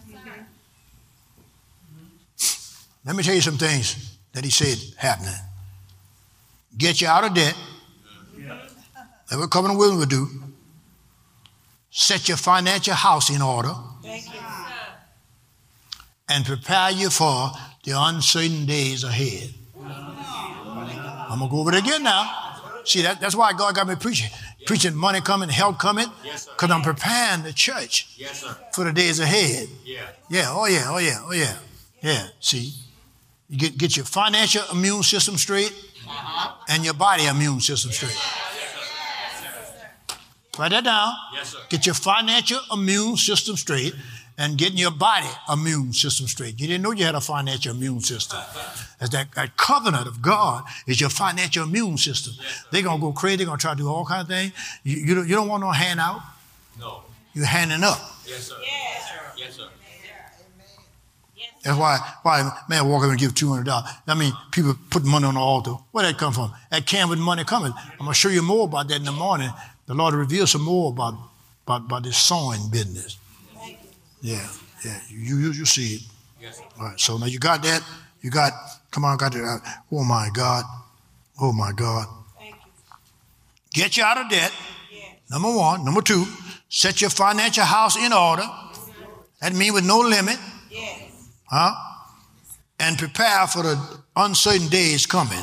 Let me tell you some things that he said happening. Get you out of debt. That's what covenant wisdom will do. Set your financial house in order. Thank you. And prepare you for the uncertain days ahead. I'm going to go over it again now. See, that, that's why God got me preaching. Yes. Preaching money coming, health coming. Because yes, I'm preparing the church yes, sir. For the days ahead. Yeah. Yeah, oh yeah, oh yeah, oh yeah. Yeah, see. You get, get your financial immune system straight uh-huh. and your body immune system straight. Write that down. Yes, sir. Get your financial immune system straight and getting your body immune system straight. You didn't know you had a financial immune system. As that, that covenant of God is your financial immune system. Yes, they're going to go crazy. They're going to try to do all kinds of things. You, you, don't, you don't want no handout. No. You're handing up. Yes, sir. Yes, sir. Yes, sir. That's why, why man walk up and give two hundred dollars. I mean, people put money on the altar. Where that come from? That came with money coming. I'm going to show you more about that in the morning. The Lord will reveal some more about, about, about this sowing business. Yeah, yeah. You, you, you see it. Yes, sir. All right, so now you got that. You got, come on, got that. Oh, my God. Oh, my God. Thank you. Get you out of debt. Yes. Number one. Number two, set your financial house in order. That means with no limit. Yes. Huh? And prepare for the uncertain days coming.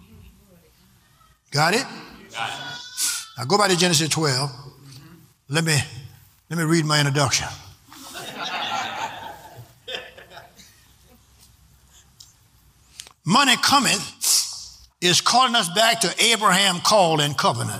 Got it? Got it. Now go back to Genesis twelve. Let me let me read my introduction. Money cometh is calling us back to Abraham call and covenant.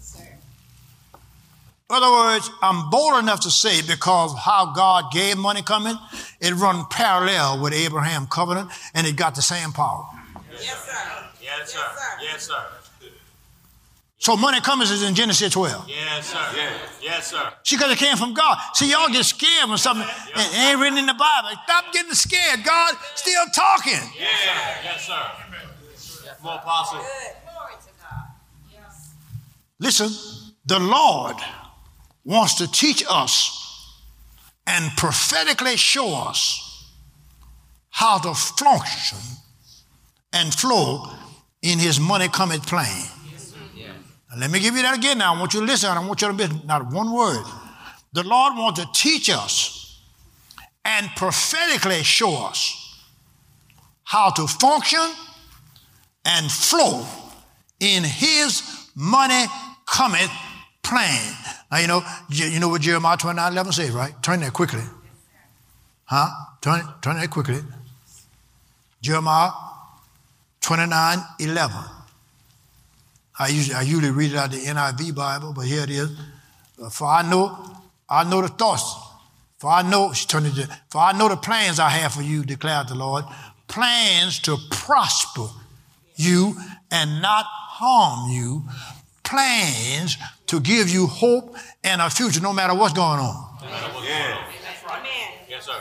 In other words, I'm bold enough to say because how God gave money coming, it run parallel with Abraham covenant and it got the same power. Yes, sir. Yes, sir. Yes, sir. So money coming is in Genesis twelve. Yes, sir. Yes, yes sir. See, because it came from God. See, y'all get scared when something it ain't written in the Bible. Stop getting scared. God still talking. Yes, sir. Yes, sir. More apostle. Good. Glory to God. Yes. Listen, the Lord wants to teach us and prophetically show us how to function and flow in his money coming plan. Now, let me give you that again now. I want you to listen. I don't want you to miss not one word. The Lord wants to teach us and prophetically show us how to function and flow in his money coming plan. Now, you know, you know what Jeremiah twenty-nine eleven says, right? Turn there quickly. Huh? Turn, turn there quickly. Jeremiah twenty-nine eleven. I usually, I usually read it out of the N I V Bible, but here it is. For I know, I know the thoughts. For I know, she turned it to, for I know the plans I have for you, declared the Lord. Plans to prosper you and not harm you. Plans to give you hope and a future, no matter what's going on. Yeah. Amen. Yes, sir.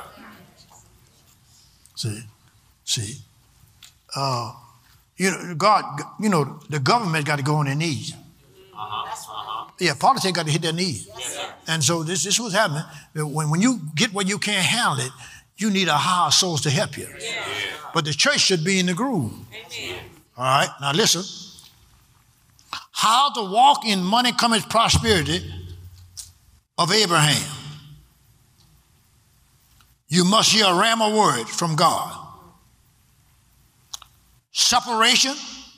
See, see. Uh, you know, God, you know, the government got to go on their knees. Uh-huh. Uh-huh. Yeah, politics got to hit their knees. Yes, sir. And so this, this is what's happening. When, when you get where you can't handle it, you need a higher source to help you. Yeah. But the church should be in the groove. Amen. All right, now listen. How to walk in money coming prosperity of Abraham. You must hear a rhema word from God. Separation.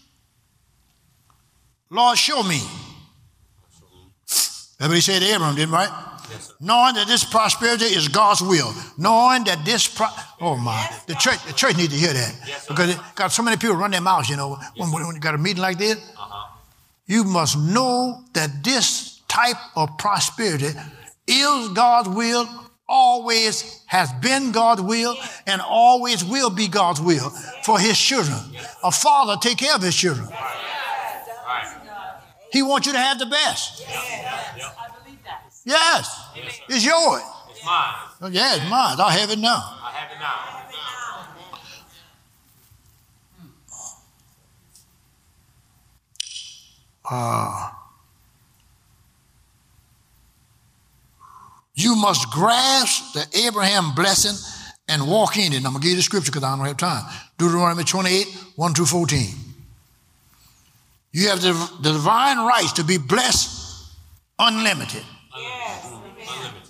Lord, show me. That's what he said to Abraham, didn't right? Yes, sir. Knowing that this prosperity is God's will. Knowing that this, pro- oh my, the church, the church needs to hear that. Yes, because it got so many people run their mouths, you know, when, when you got a meeting like this. Uh-huh. You must know that this type of prosperity is God's will, always has been God's will, and always will be God's will for his children. A father take care of his children. Right. He wants you to have the best. Yep. Yes, Yes, sir. it's yours. It's mine. Oh, yeah, it's mine. I have it now. I have it now. Uh, you must grasp the Abraham blessing and walk in it. And I'm going to give you the scripture because I don't have time. Deuteronomy twenty-eight, one through fourteen. You have the, the divine rights to be blessed unlimited. Yes. Unlimited.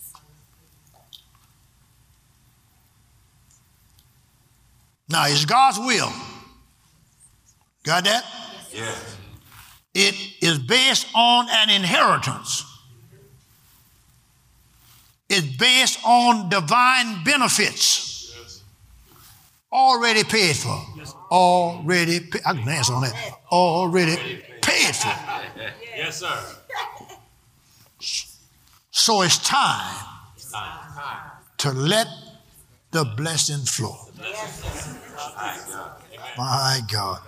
Now, it's God's will. Got that? Yes. It is based on an inheritance. It's based on divine benefits. Yes. Already paid for. Already paid. I can answer on that. Already paid for. Yes, sir. So it's time to let the blessing flow. My God.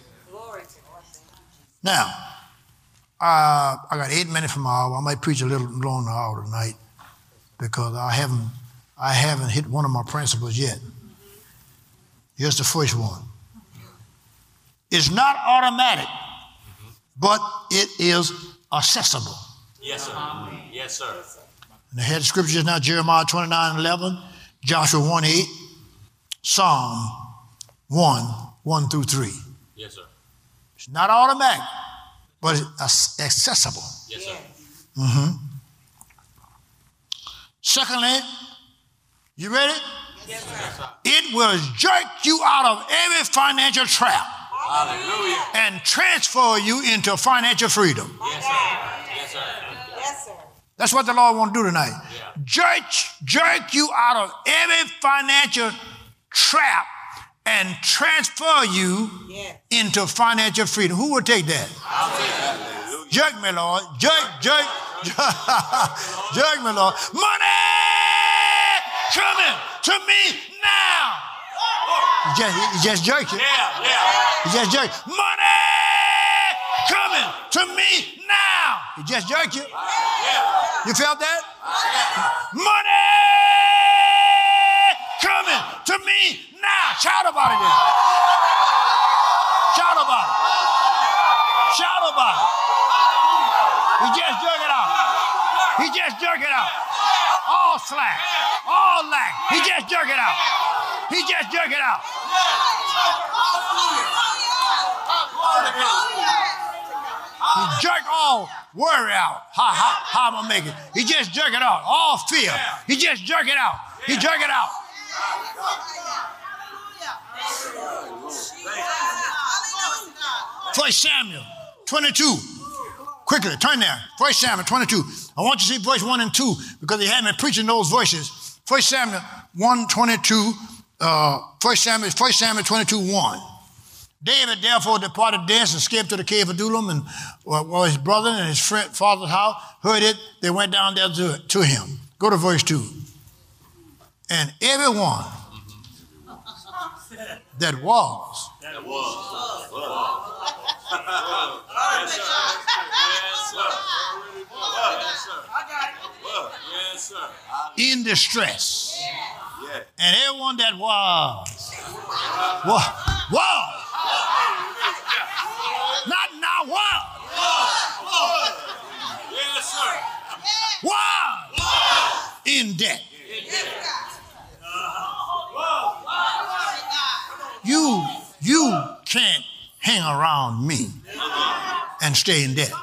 Now, uh, I got eight minutes from my hour. I might preach a little longer hour tonight because I haven't, I haven't hit one of my principles yet. Here's the first one. It's not automatic, but it is accessible. Yes, sir. Yes, sir. And the head scripture is now Jeremiah twenty-nine eleven, Joshua one eight, Psalm one, one through three. Yes, sir. It's not automatic, but it's accessible. Yes, sir. Mm-hmm. Secondly, you ready? Yes, sir. It will jerk you out of every financial trap Hallelujah. and transfer you into financial freedom. Yes, sir. Yes, sir. Yes, sir. That's what the Lord wants to do tonight. Yeah. Jerk, jerk you out of every financial trap and transfer you Yes. into financial freedom. Who will take that? I'll take that. Jerk me, Lord. Jerk, jerk, jerk me, Lord. Money coming to me now. He just, he just jerked it. Yeah, yeah. He just jerked. Money coming to me now. He just jerked you. Yeah. You felt that? Money coming to me now. Shout about it then. Shout about it. Shout about it. He just jerked it out. He just jerked it out. All slack. All lack. He just jerked it out. He just jerked it out. He jerked all worry out. How, how, how am I make it? He just jerked it out. All fear. He just jerked it out. He jerked it out. First Samuel twenty-two. Quickly, turn there. First Samuel twenty-two. I want you to see verse one and two because they had me preaching those voices. First Samuel one twenty-two. Uh, First Samuel, First Samuel twenty-two, one. David therefore departed thence and escaped to the cave of Adullam, and uh, well, his brother and his friend, father's house heard it. They went down there to, to him. Go to verse two. And everyone that was, That was. Yes, sir. Yes, sir. Yes, sir. Yes, sir. in distress, Yeah. and everyone that was, was, was, not now was, Yes, sir. was in debt. You, you can't hang around me and stay in debt.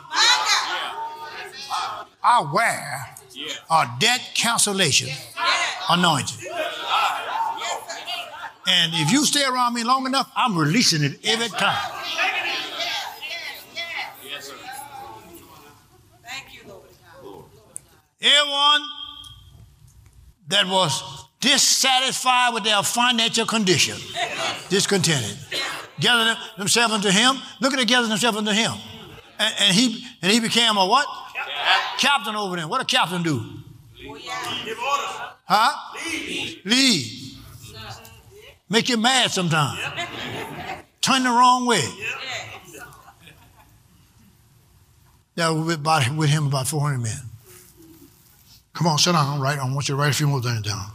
I wear a debt cancellation anointing. And if you stay around me long enough, I'm releasing it every time. Yes, sir. Thank you, Lord. Everyone that was dissatisfied with their financial condition, discontented, gathered themselves unto him. Look at it, gathered themselves unto him. And, and he and he became a what? Captain over them. What a captain do? Huh? Lead. Lead. Make you mad sometimes. Turn the wrong way. That was with, about, with him about four hundred men. Come on, sit down. Right, I want you to write a few more things down.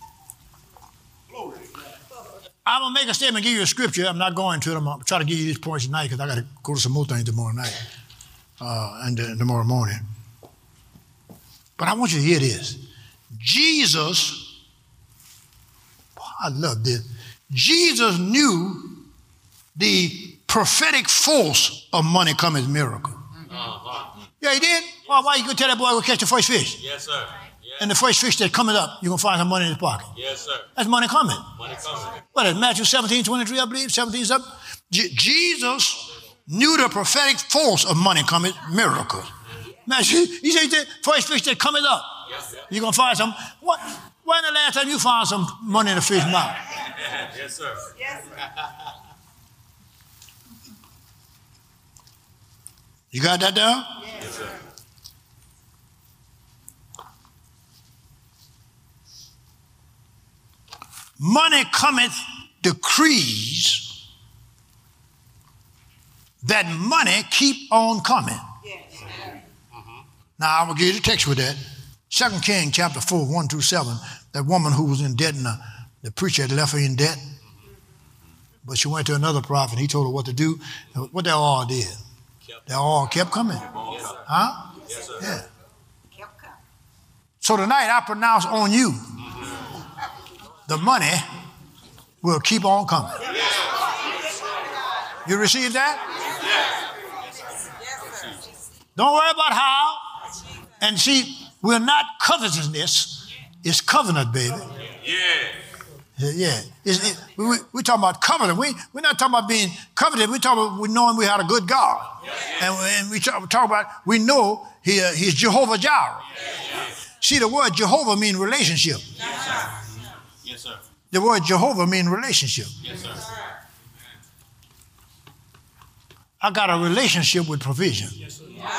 I'm going to make a statement, give you a scripture. I'm not going to it. I'm going to try to give you these points tonight because I got to go to some more things tomorrow night uh, and uh, tomorrow morning. But I want you to hear this. Jesus, I love this. Jesus knew the prophetic force of money coming as miracle. Uh-huh. Yeah, he did. Why, why you could tell that boy to go catch the first fish? Yes, sir. Yes, And the first fish that coming up, you're going to find some money in his pocket. yes sir. That's money coming. Money coming. What is Matthew seventeen, twenty-three, I believe? seventeen something. Je- Jesus knew the prophetic force of money coming, miracles. Matthew, he said, the first fish that coming up, Yes, sir. you're going to find some. What? When the last time you found some money in a fish's mouth? Yes, sir. Yes, sir. You got that down? Yes, sir. money cometh decrees that money keep on coming. Now, I'm going to give you the text with that. Second Kings chapter four, one through seven, that woman who was in debt and the, the preacher had left her in debt. But she went to another prophet and he told her what to do. What they all did. They all kept coming. Huh? Yes, sir. Yeah. So tonight I pronounce on you, the money will keep on coming. You receive that? Don't worry about how. And see, we're not covetousness. It's covenant, baby. Yeah. Yeah. It's, it, we, we, we're talking about covenant. We, we're not talking about being coveted. We're talking about we knowing we had a good God. And, and we talk, talk about, we know he, uh, he's Jehovah Jireh. See, the word Jehovah means relationship. Yes, sir. The word Jehovah means relationship. Yes, sir. I got a relationship with provision. Oh,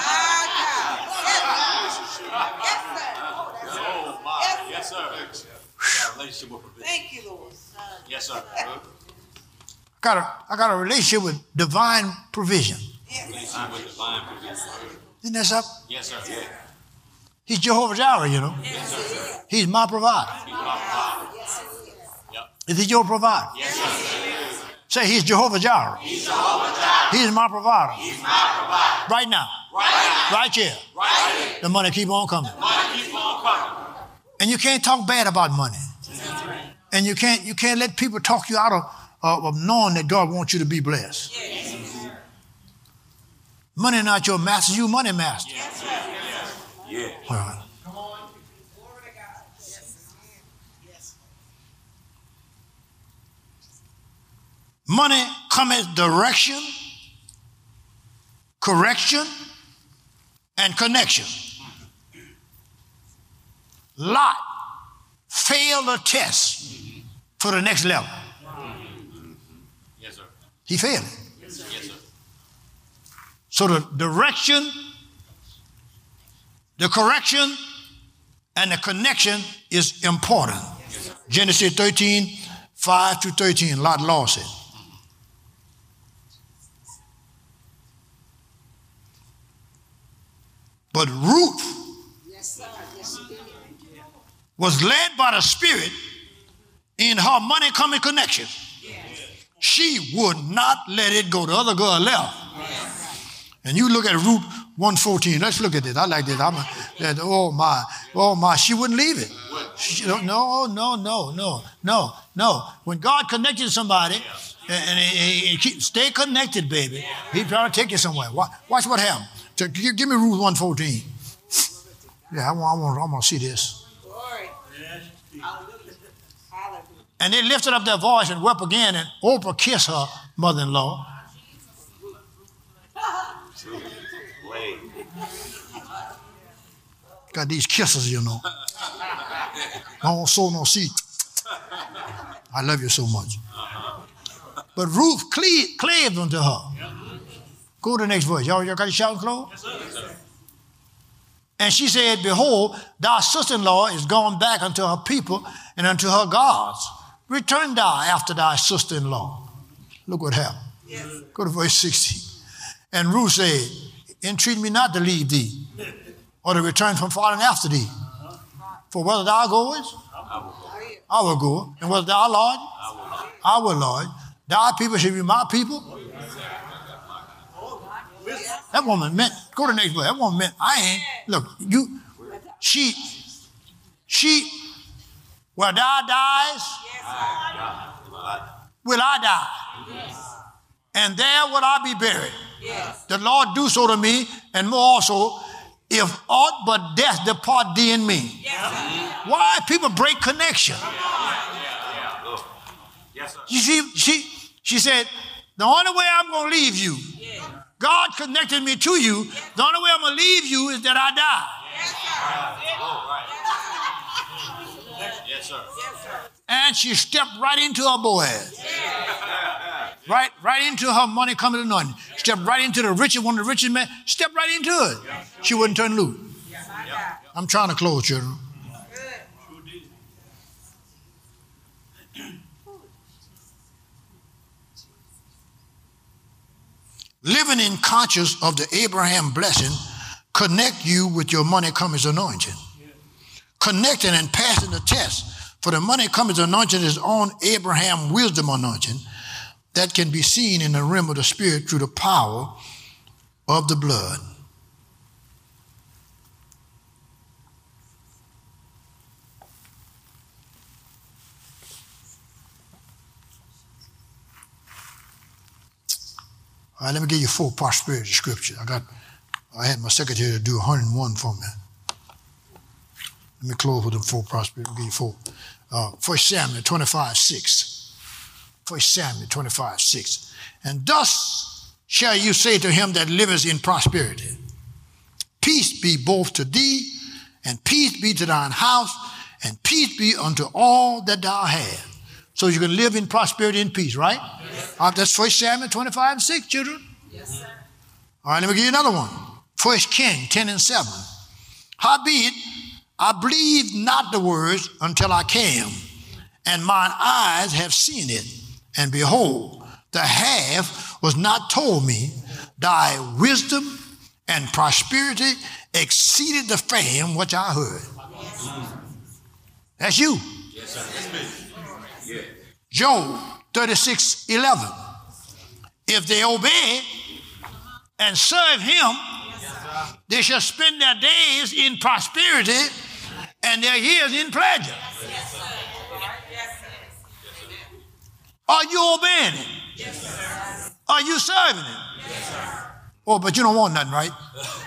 my. Yes, sir. Got a relationship with provision. Thank you, Lord. Yes, sir. Got a, I got a relationship with divine provision. Relationship with divine provision. Isn't that something? Yes, sir. Yeah. He's Jehovah Jireh, you know. Yes, sir. He's my provider. He's my provider. Yep. Is he your provider? Yes, sir. Say, he's Jehovah Jireh. He's Jehovah Jireh. He's my provider. He's my provider. Right now. Right now. Right here. Right here. The money keep on coming. Money keep on coming. And you can't talk bad about money. And you can't you can't let people talk you out of, uh, of knowing that God wants you to be blessed. Yes. Money not your master, you money master. Yes, sir. Yeah. All right. Money cometh direction, correction, and connection. Lot failed a test for the next level. Yes, sir. He failed it. Yes, sir. So the direction, the correction, and the connection is important. Genesis thirteen, five to thirteen, Lot lost it. But Ruth was led by the Spirit in her money coming connection. She would not let it go. The other girl left. And you look at Ruth one fourteen. Let's look at this. I like this. I'm a, that, oh my, oh my. She wouldn't leave it. She, no, no, no, no, no, no. When God connected somebody, and, and he, he, he keep, stay connected, baby. He's trying to take you somewhere. Watch, watch what happened. So, give, give me Ruth one fourteen. Yeah, I want, I want, I want to see this. Glory. Hallelujah. And they lifted up their voice and wept again, and Oprah kissed her mother-in-law. Got these kisses, you know. No soul, no seed. I love you so much. But Ruth cleaved, cleaved unto her. Go to the next verse. Y'all, y'all got your shouting clothes? And she said, behold, thy sister-in-law is gone back unto her people and unto her gods. Return thou after thy sister-in-law. Look what happened. Yes. Go to verse sixteen. And Ruth said, entreat me not to leave thee, or to return from following after thee. For whether thou goest, I will go. And whether thou, Lord, I will, Lord. Thy people shall be my people. That woman meant, go to the next verse. That woman meant, I ain't, look, you, she, she, where thou dies, will I die. And there will I be buried. The Lord do so to me, and more also, if aught but death depart thee and me. Why people break connection? You see, she, she said, the only way I'm going to leave you, God connected me to you. The only way I'm going to leave you is that I die. Yes, sir. And she stepped right into her Boaz. Right, right into her money coming to none. Stepped right into the richest, one of the richest men. Stepped right into it. She wouldn't turn loose. I'm trying to close, children. living in conscious of the Abraham blessing, connect you with your money comers anointing. Connecting and passing the test. For the money comers anointing is on Abraham wisdom anointing that can be seen in the realm of the spirit through the power of the blood. All right, let me give you four prosperity scriptures. I got, I had my secretary to do one hundred and one for me. Let me close with them four prosperity. I'll give you four. Uh, First Samuel twenty-five, six. First Samuel twenty-five, six. And thus shall you say to him that liveth in prosperity, peace be both to thee, and peace be to thine house, and peace be unto all that thou hast. So you can live in prosperity and peace, right? Yes. Uh, that's First Samuel twenty-five and six, children. Yes, sir. All right, let me give you another one. First King ten and seven. Howbeit, I believed not the words until I came, and mine eyes have seen it. And behold, the half was not told me. Thy wisdom and prosperity exceeded the fame which I heard. Yes. That's you. Yes, sir. That's me. Yeah. Job thirty-six, eleven. If they obey and serve him, yes, they shall spend their days in prosperity and their years in pleasure. Yes, sir. Yes, sir. Are you obeying him? Yes, sir. Are you serving him? Yes, sir. Oh, but you don't want nothing, right?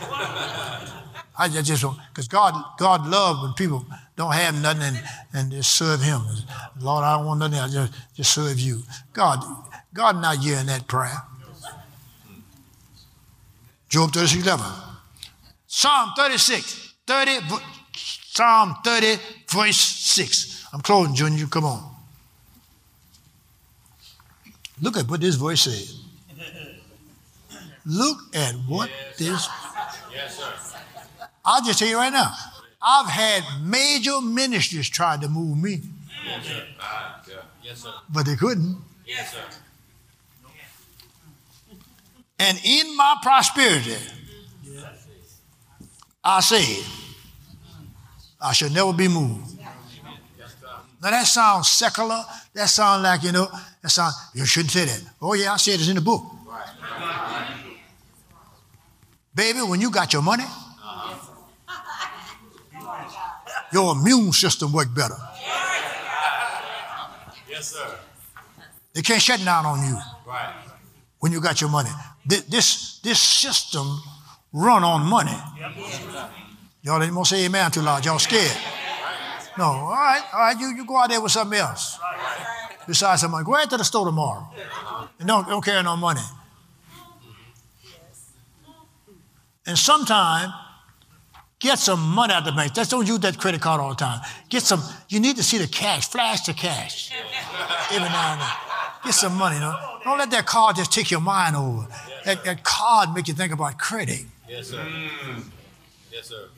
I just don't, because God, God loves when people don't have nothing and, and just serve him. Lord, I don't want nothing, I just, just serve you. God, God not hearing that prayer. Job thirty-six, eleven. Psalm thirty-six, thirty, Psalm thirty, verse six. I'm closing, Junior, you come on. Look at what this verse says. Look at what yes, this. Yes, sir. I'll just tell you right now. I've had major ministries try to move me. Yes, sir. Ah, yeah. Yes, sir. But they couldn't. Yes, sir. And in my prosperity, I said, I shall never be moved. Now that sounds secular. That sounds like, you know, that sounds, you shouldn't say that. Oh yeah, I said it's in the book. Right. Baby, when you got your money, your immune system work better. Yes, sir. They can't shut down on you Right. when you got your money. This, this, this system run on money. Y'all ain't gonna say amen too loud. Y'all scared. No, all right, all right, you, you go out there with something else. Besides some money. Go ahead to the store tomorrow. And don't, don't carry no money. And sometime, get some money out of the bank. Just don't use that credit card all the time. Get some, you need to see the cash, flash the cash. Every now and then. Get some money, you know. Don't let that card just take your mind over. That, that card make you think about credit. Yes, sir. Mm. Yes, sir.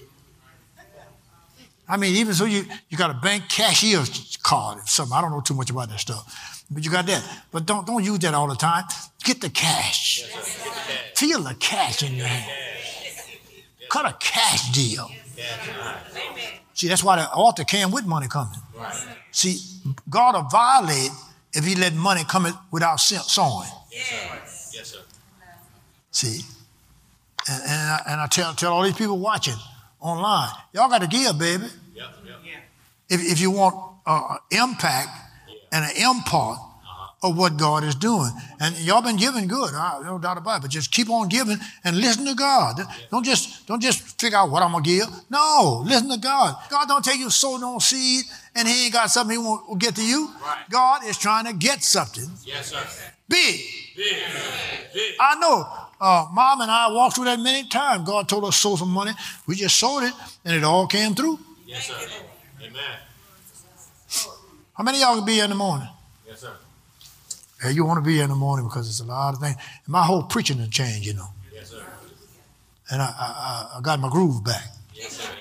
I mean, even so you, you got a bank cashier card or something. I don't know too much about that stuff. But you got that. But don't, don't use that all the time. Get the cash. Yes, sir. Get the cash. Feel the cash in your hand. Cut a cash deal. See, that's why the altar came with money coming. Right. See, God will violate if he let money come in without sowing. Yes, sir. Yes, sir. See? And, and, I, and I tell, tell all these people watching online, y'all got to give, baby. Yep, yep. If, if you want uh, impact and an impart of what God is doing. And y'all been giving good, I, no doubt about it, but just keep on giving and listen to God. Don't just, don't just figure out what I'm going to give. No, listen to God. God don't tell you sow no seed and he ain't got something he won't get to you. Right. God is trying to get something. Yes, sir. Big. Big. Big. I know. Uh, Mom and I walked through that many times. God told us to sow some money. We just sowed it, and it all came through. Yes, sir. Amen. How many of y'all can be here in the morning? Yes, sir. Hey, you want to be here in the morning because it's a lot of things. And my whole preaching has changed, you know. Yes, sir. And I, I, I got my groove back. Yes, sir.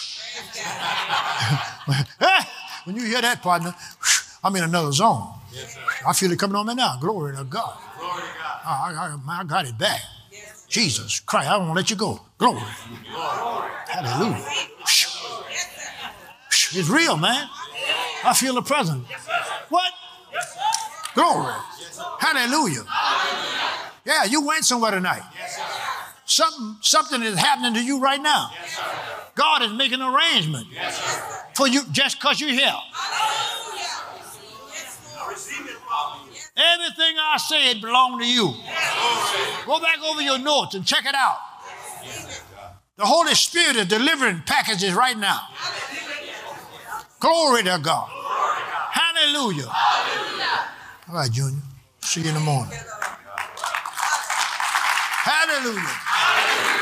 When you hear that, partner, I'm in another zone. Yes, sir. I feel it coming on me now. Glory to God. Glory to God. I, I, I got it back. Jesus Christ, I won't let you go. Glory. Hallelujah. It's real, man. I feel the presence. What? Glory. Hallelujah. Yeah, you went somewhere tonight. Something, something is happening to you right now. God is making an arrangement for you just because you're here. Everything I said belongs to you. Go back over your notes and check it out. The Holy Spirit is delivering packages right now. Glory to God. Hallelujah. All right, Junior. See you in the morning. Hallelujah.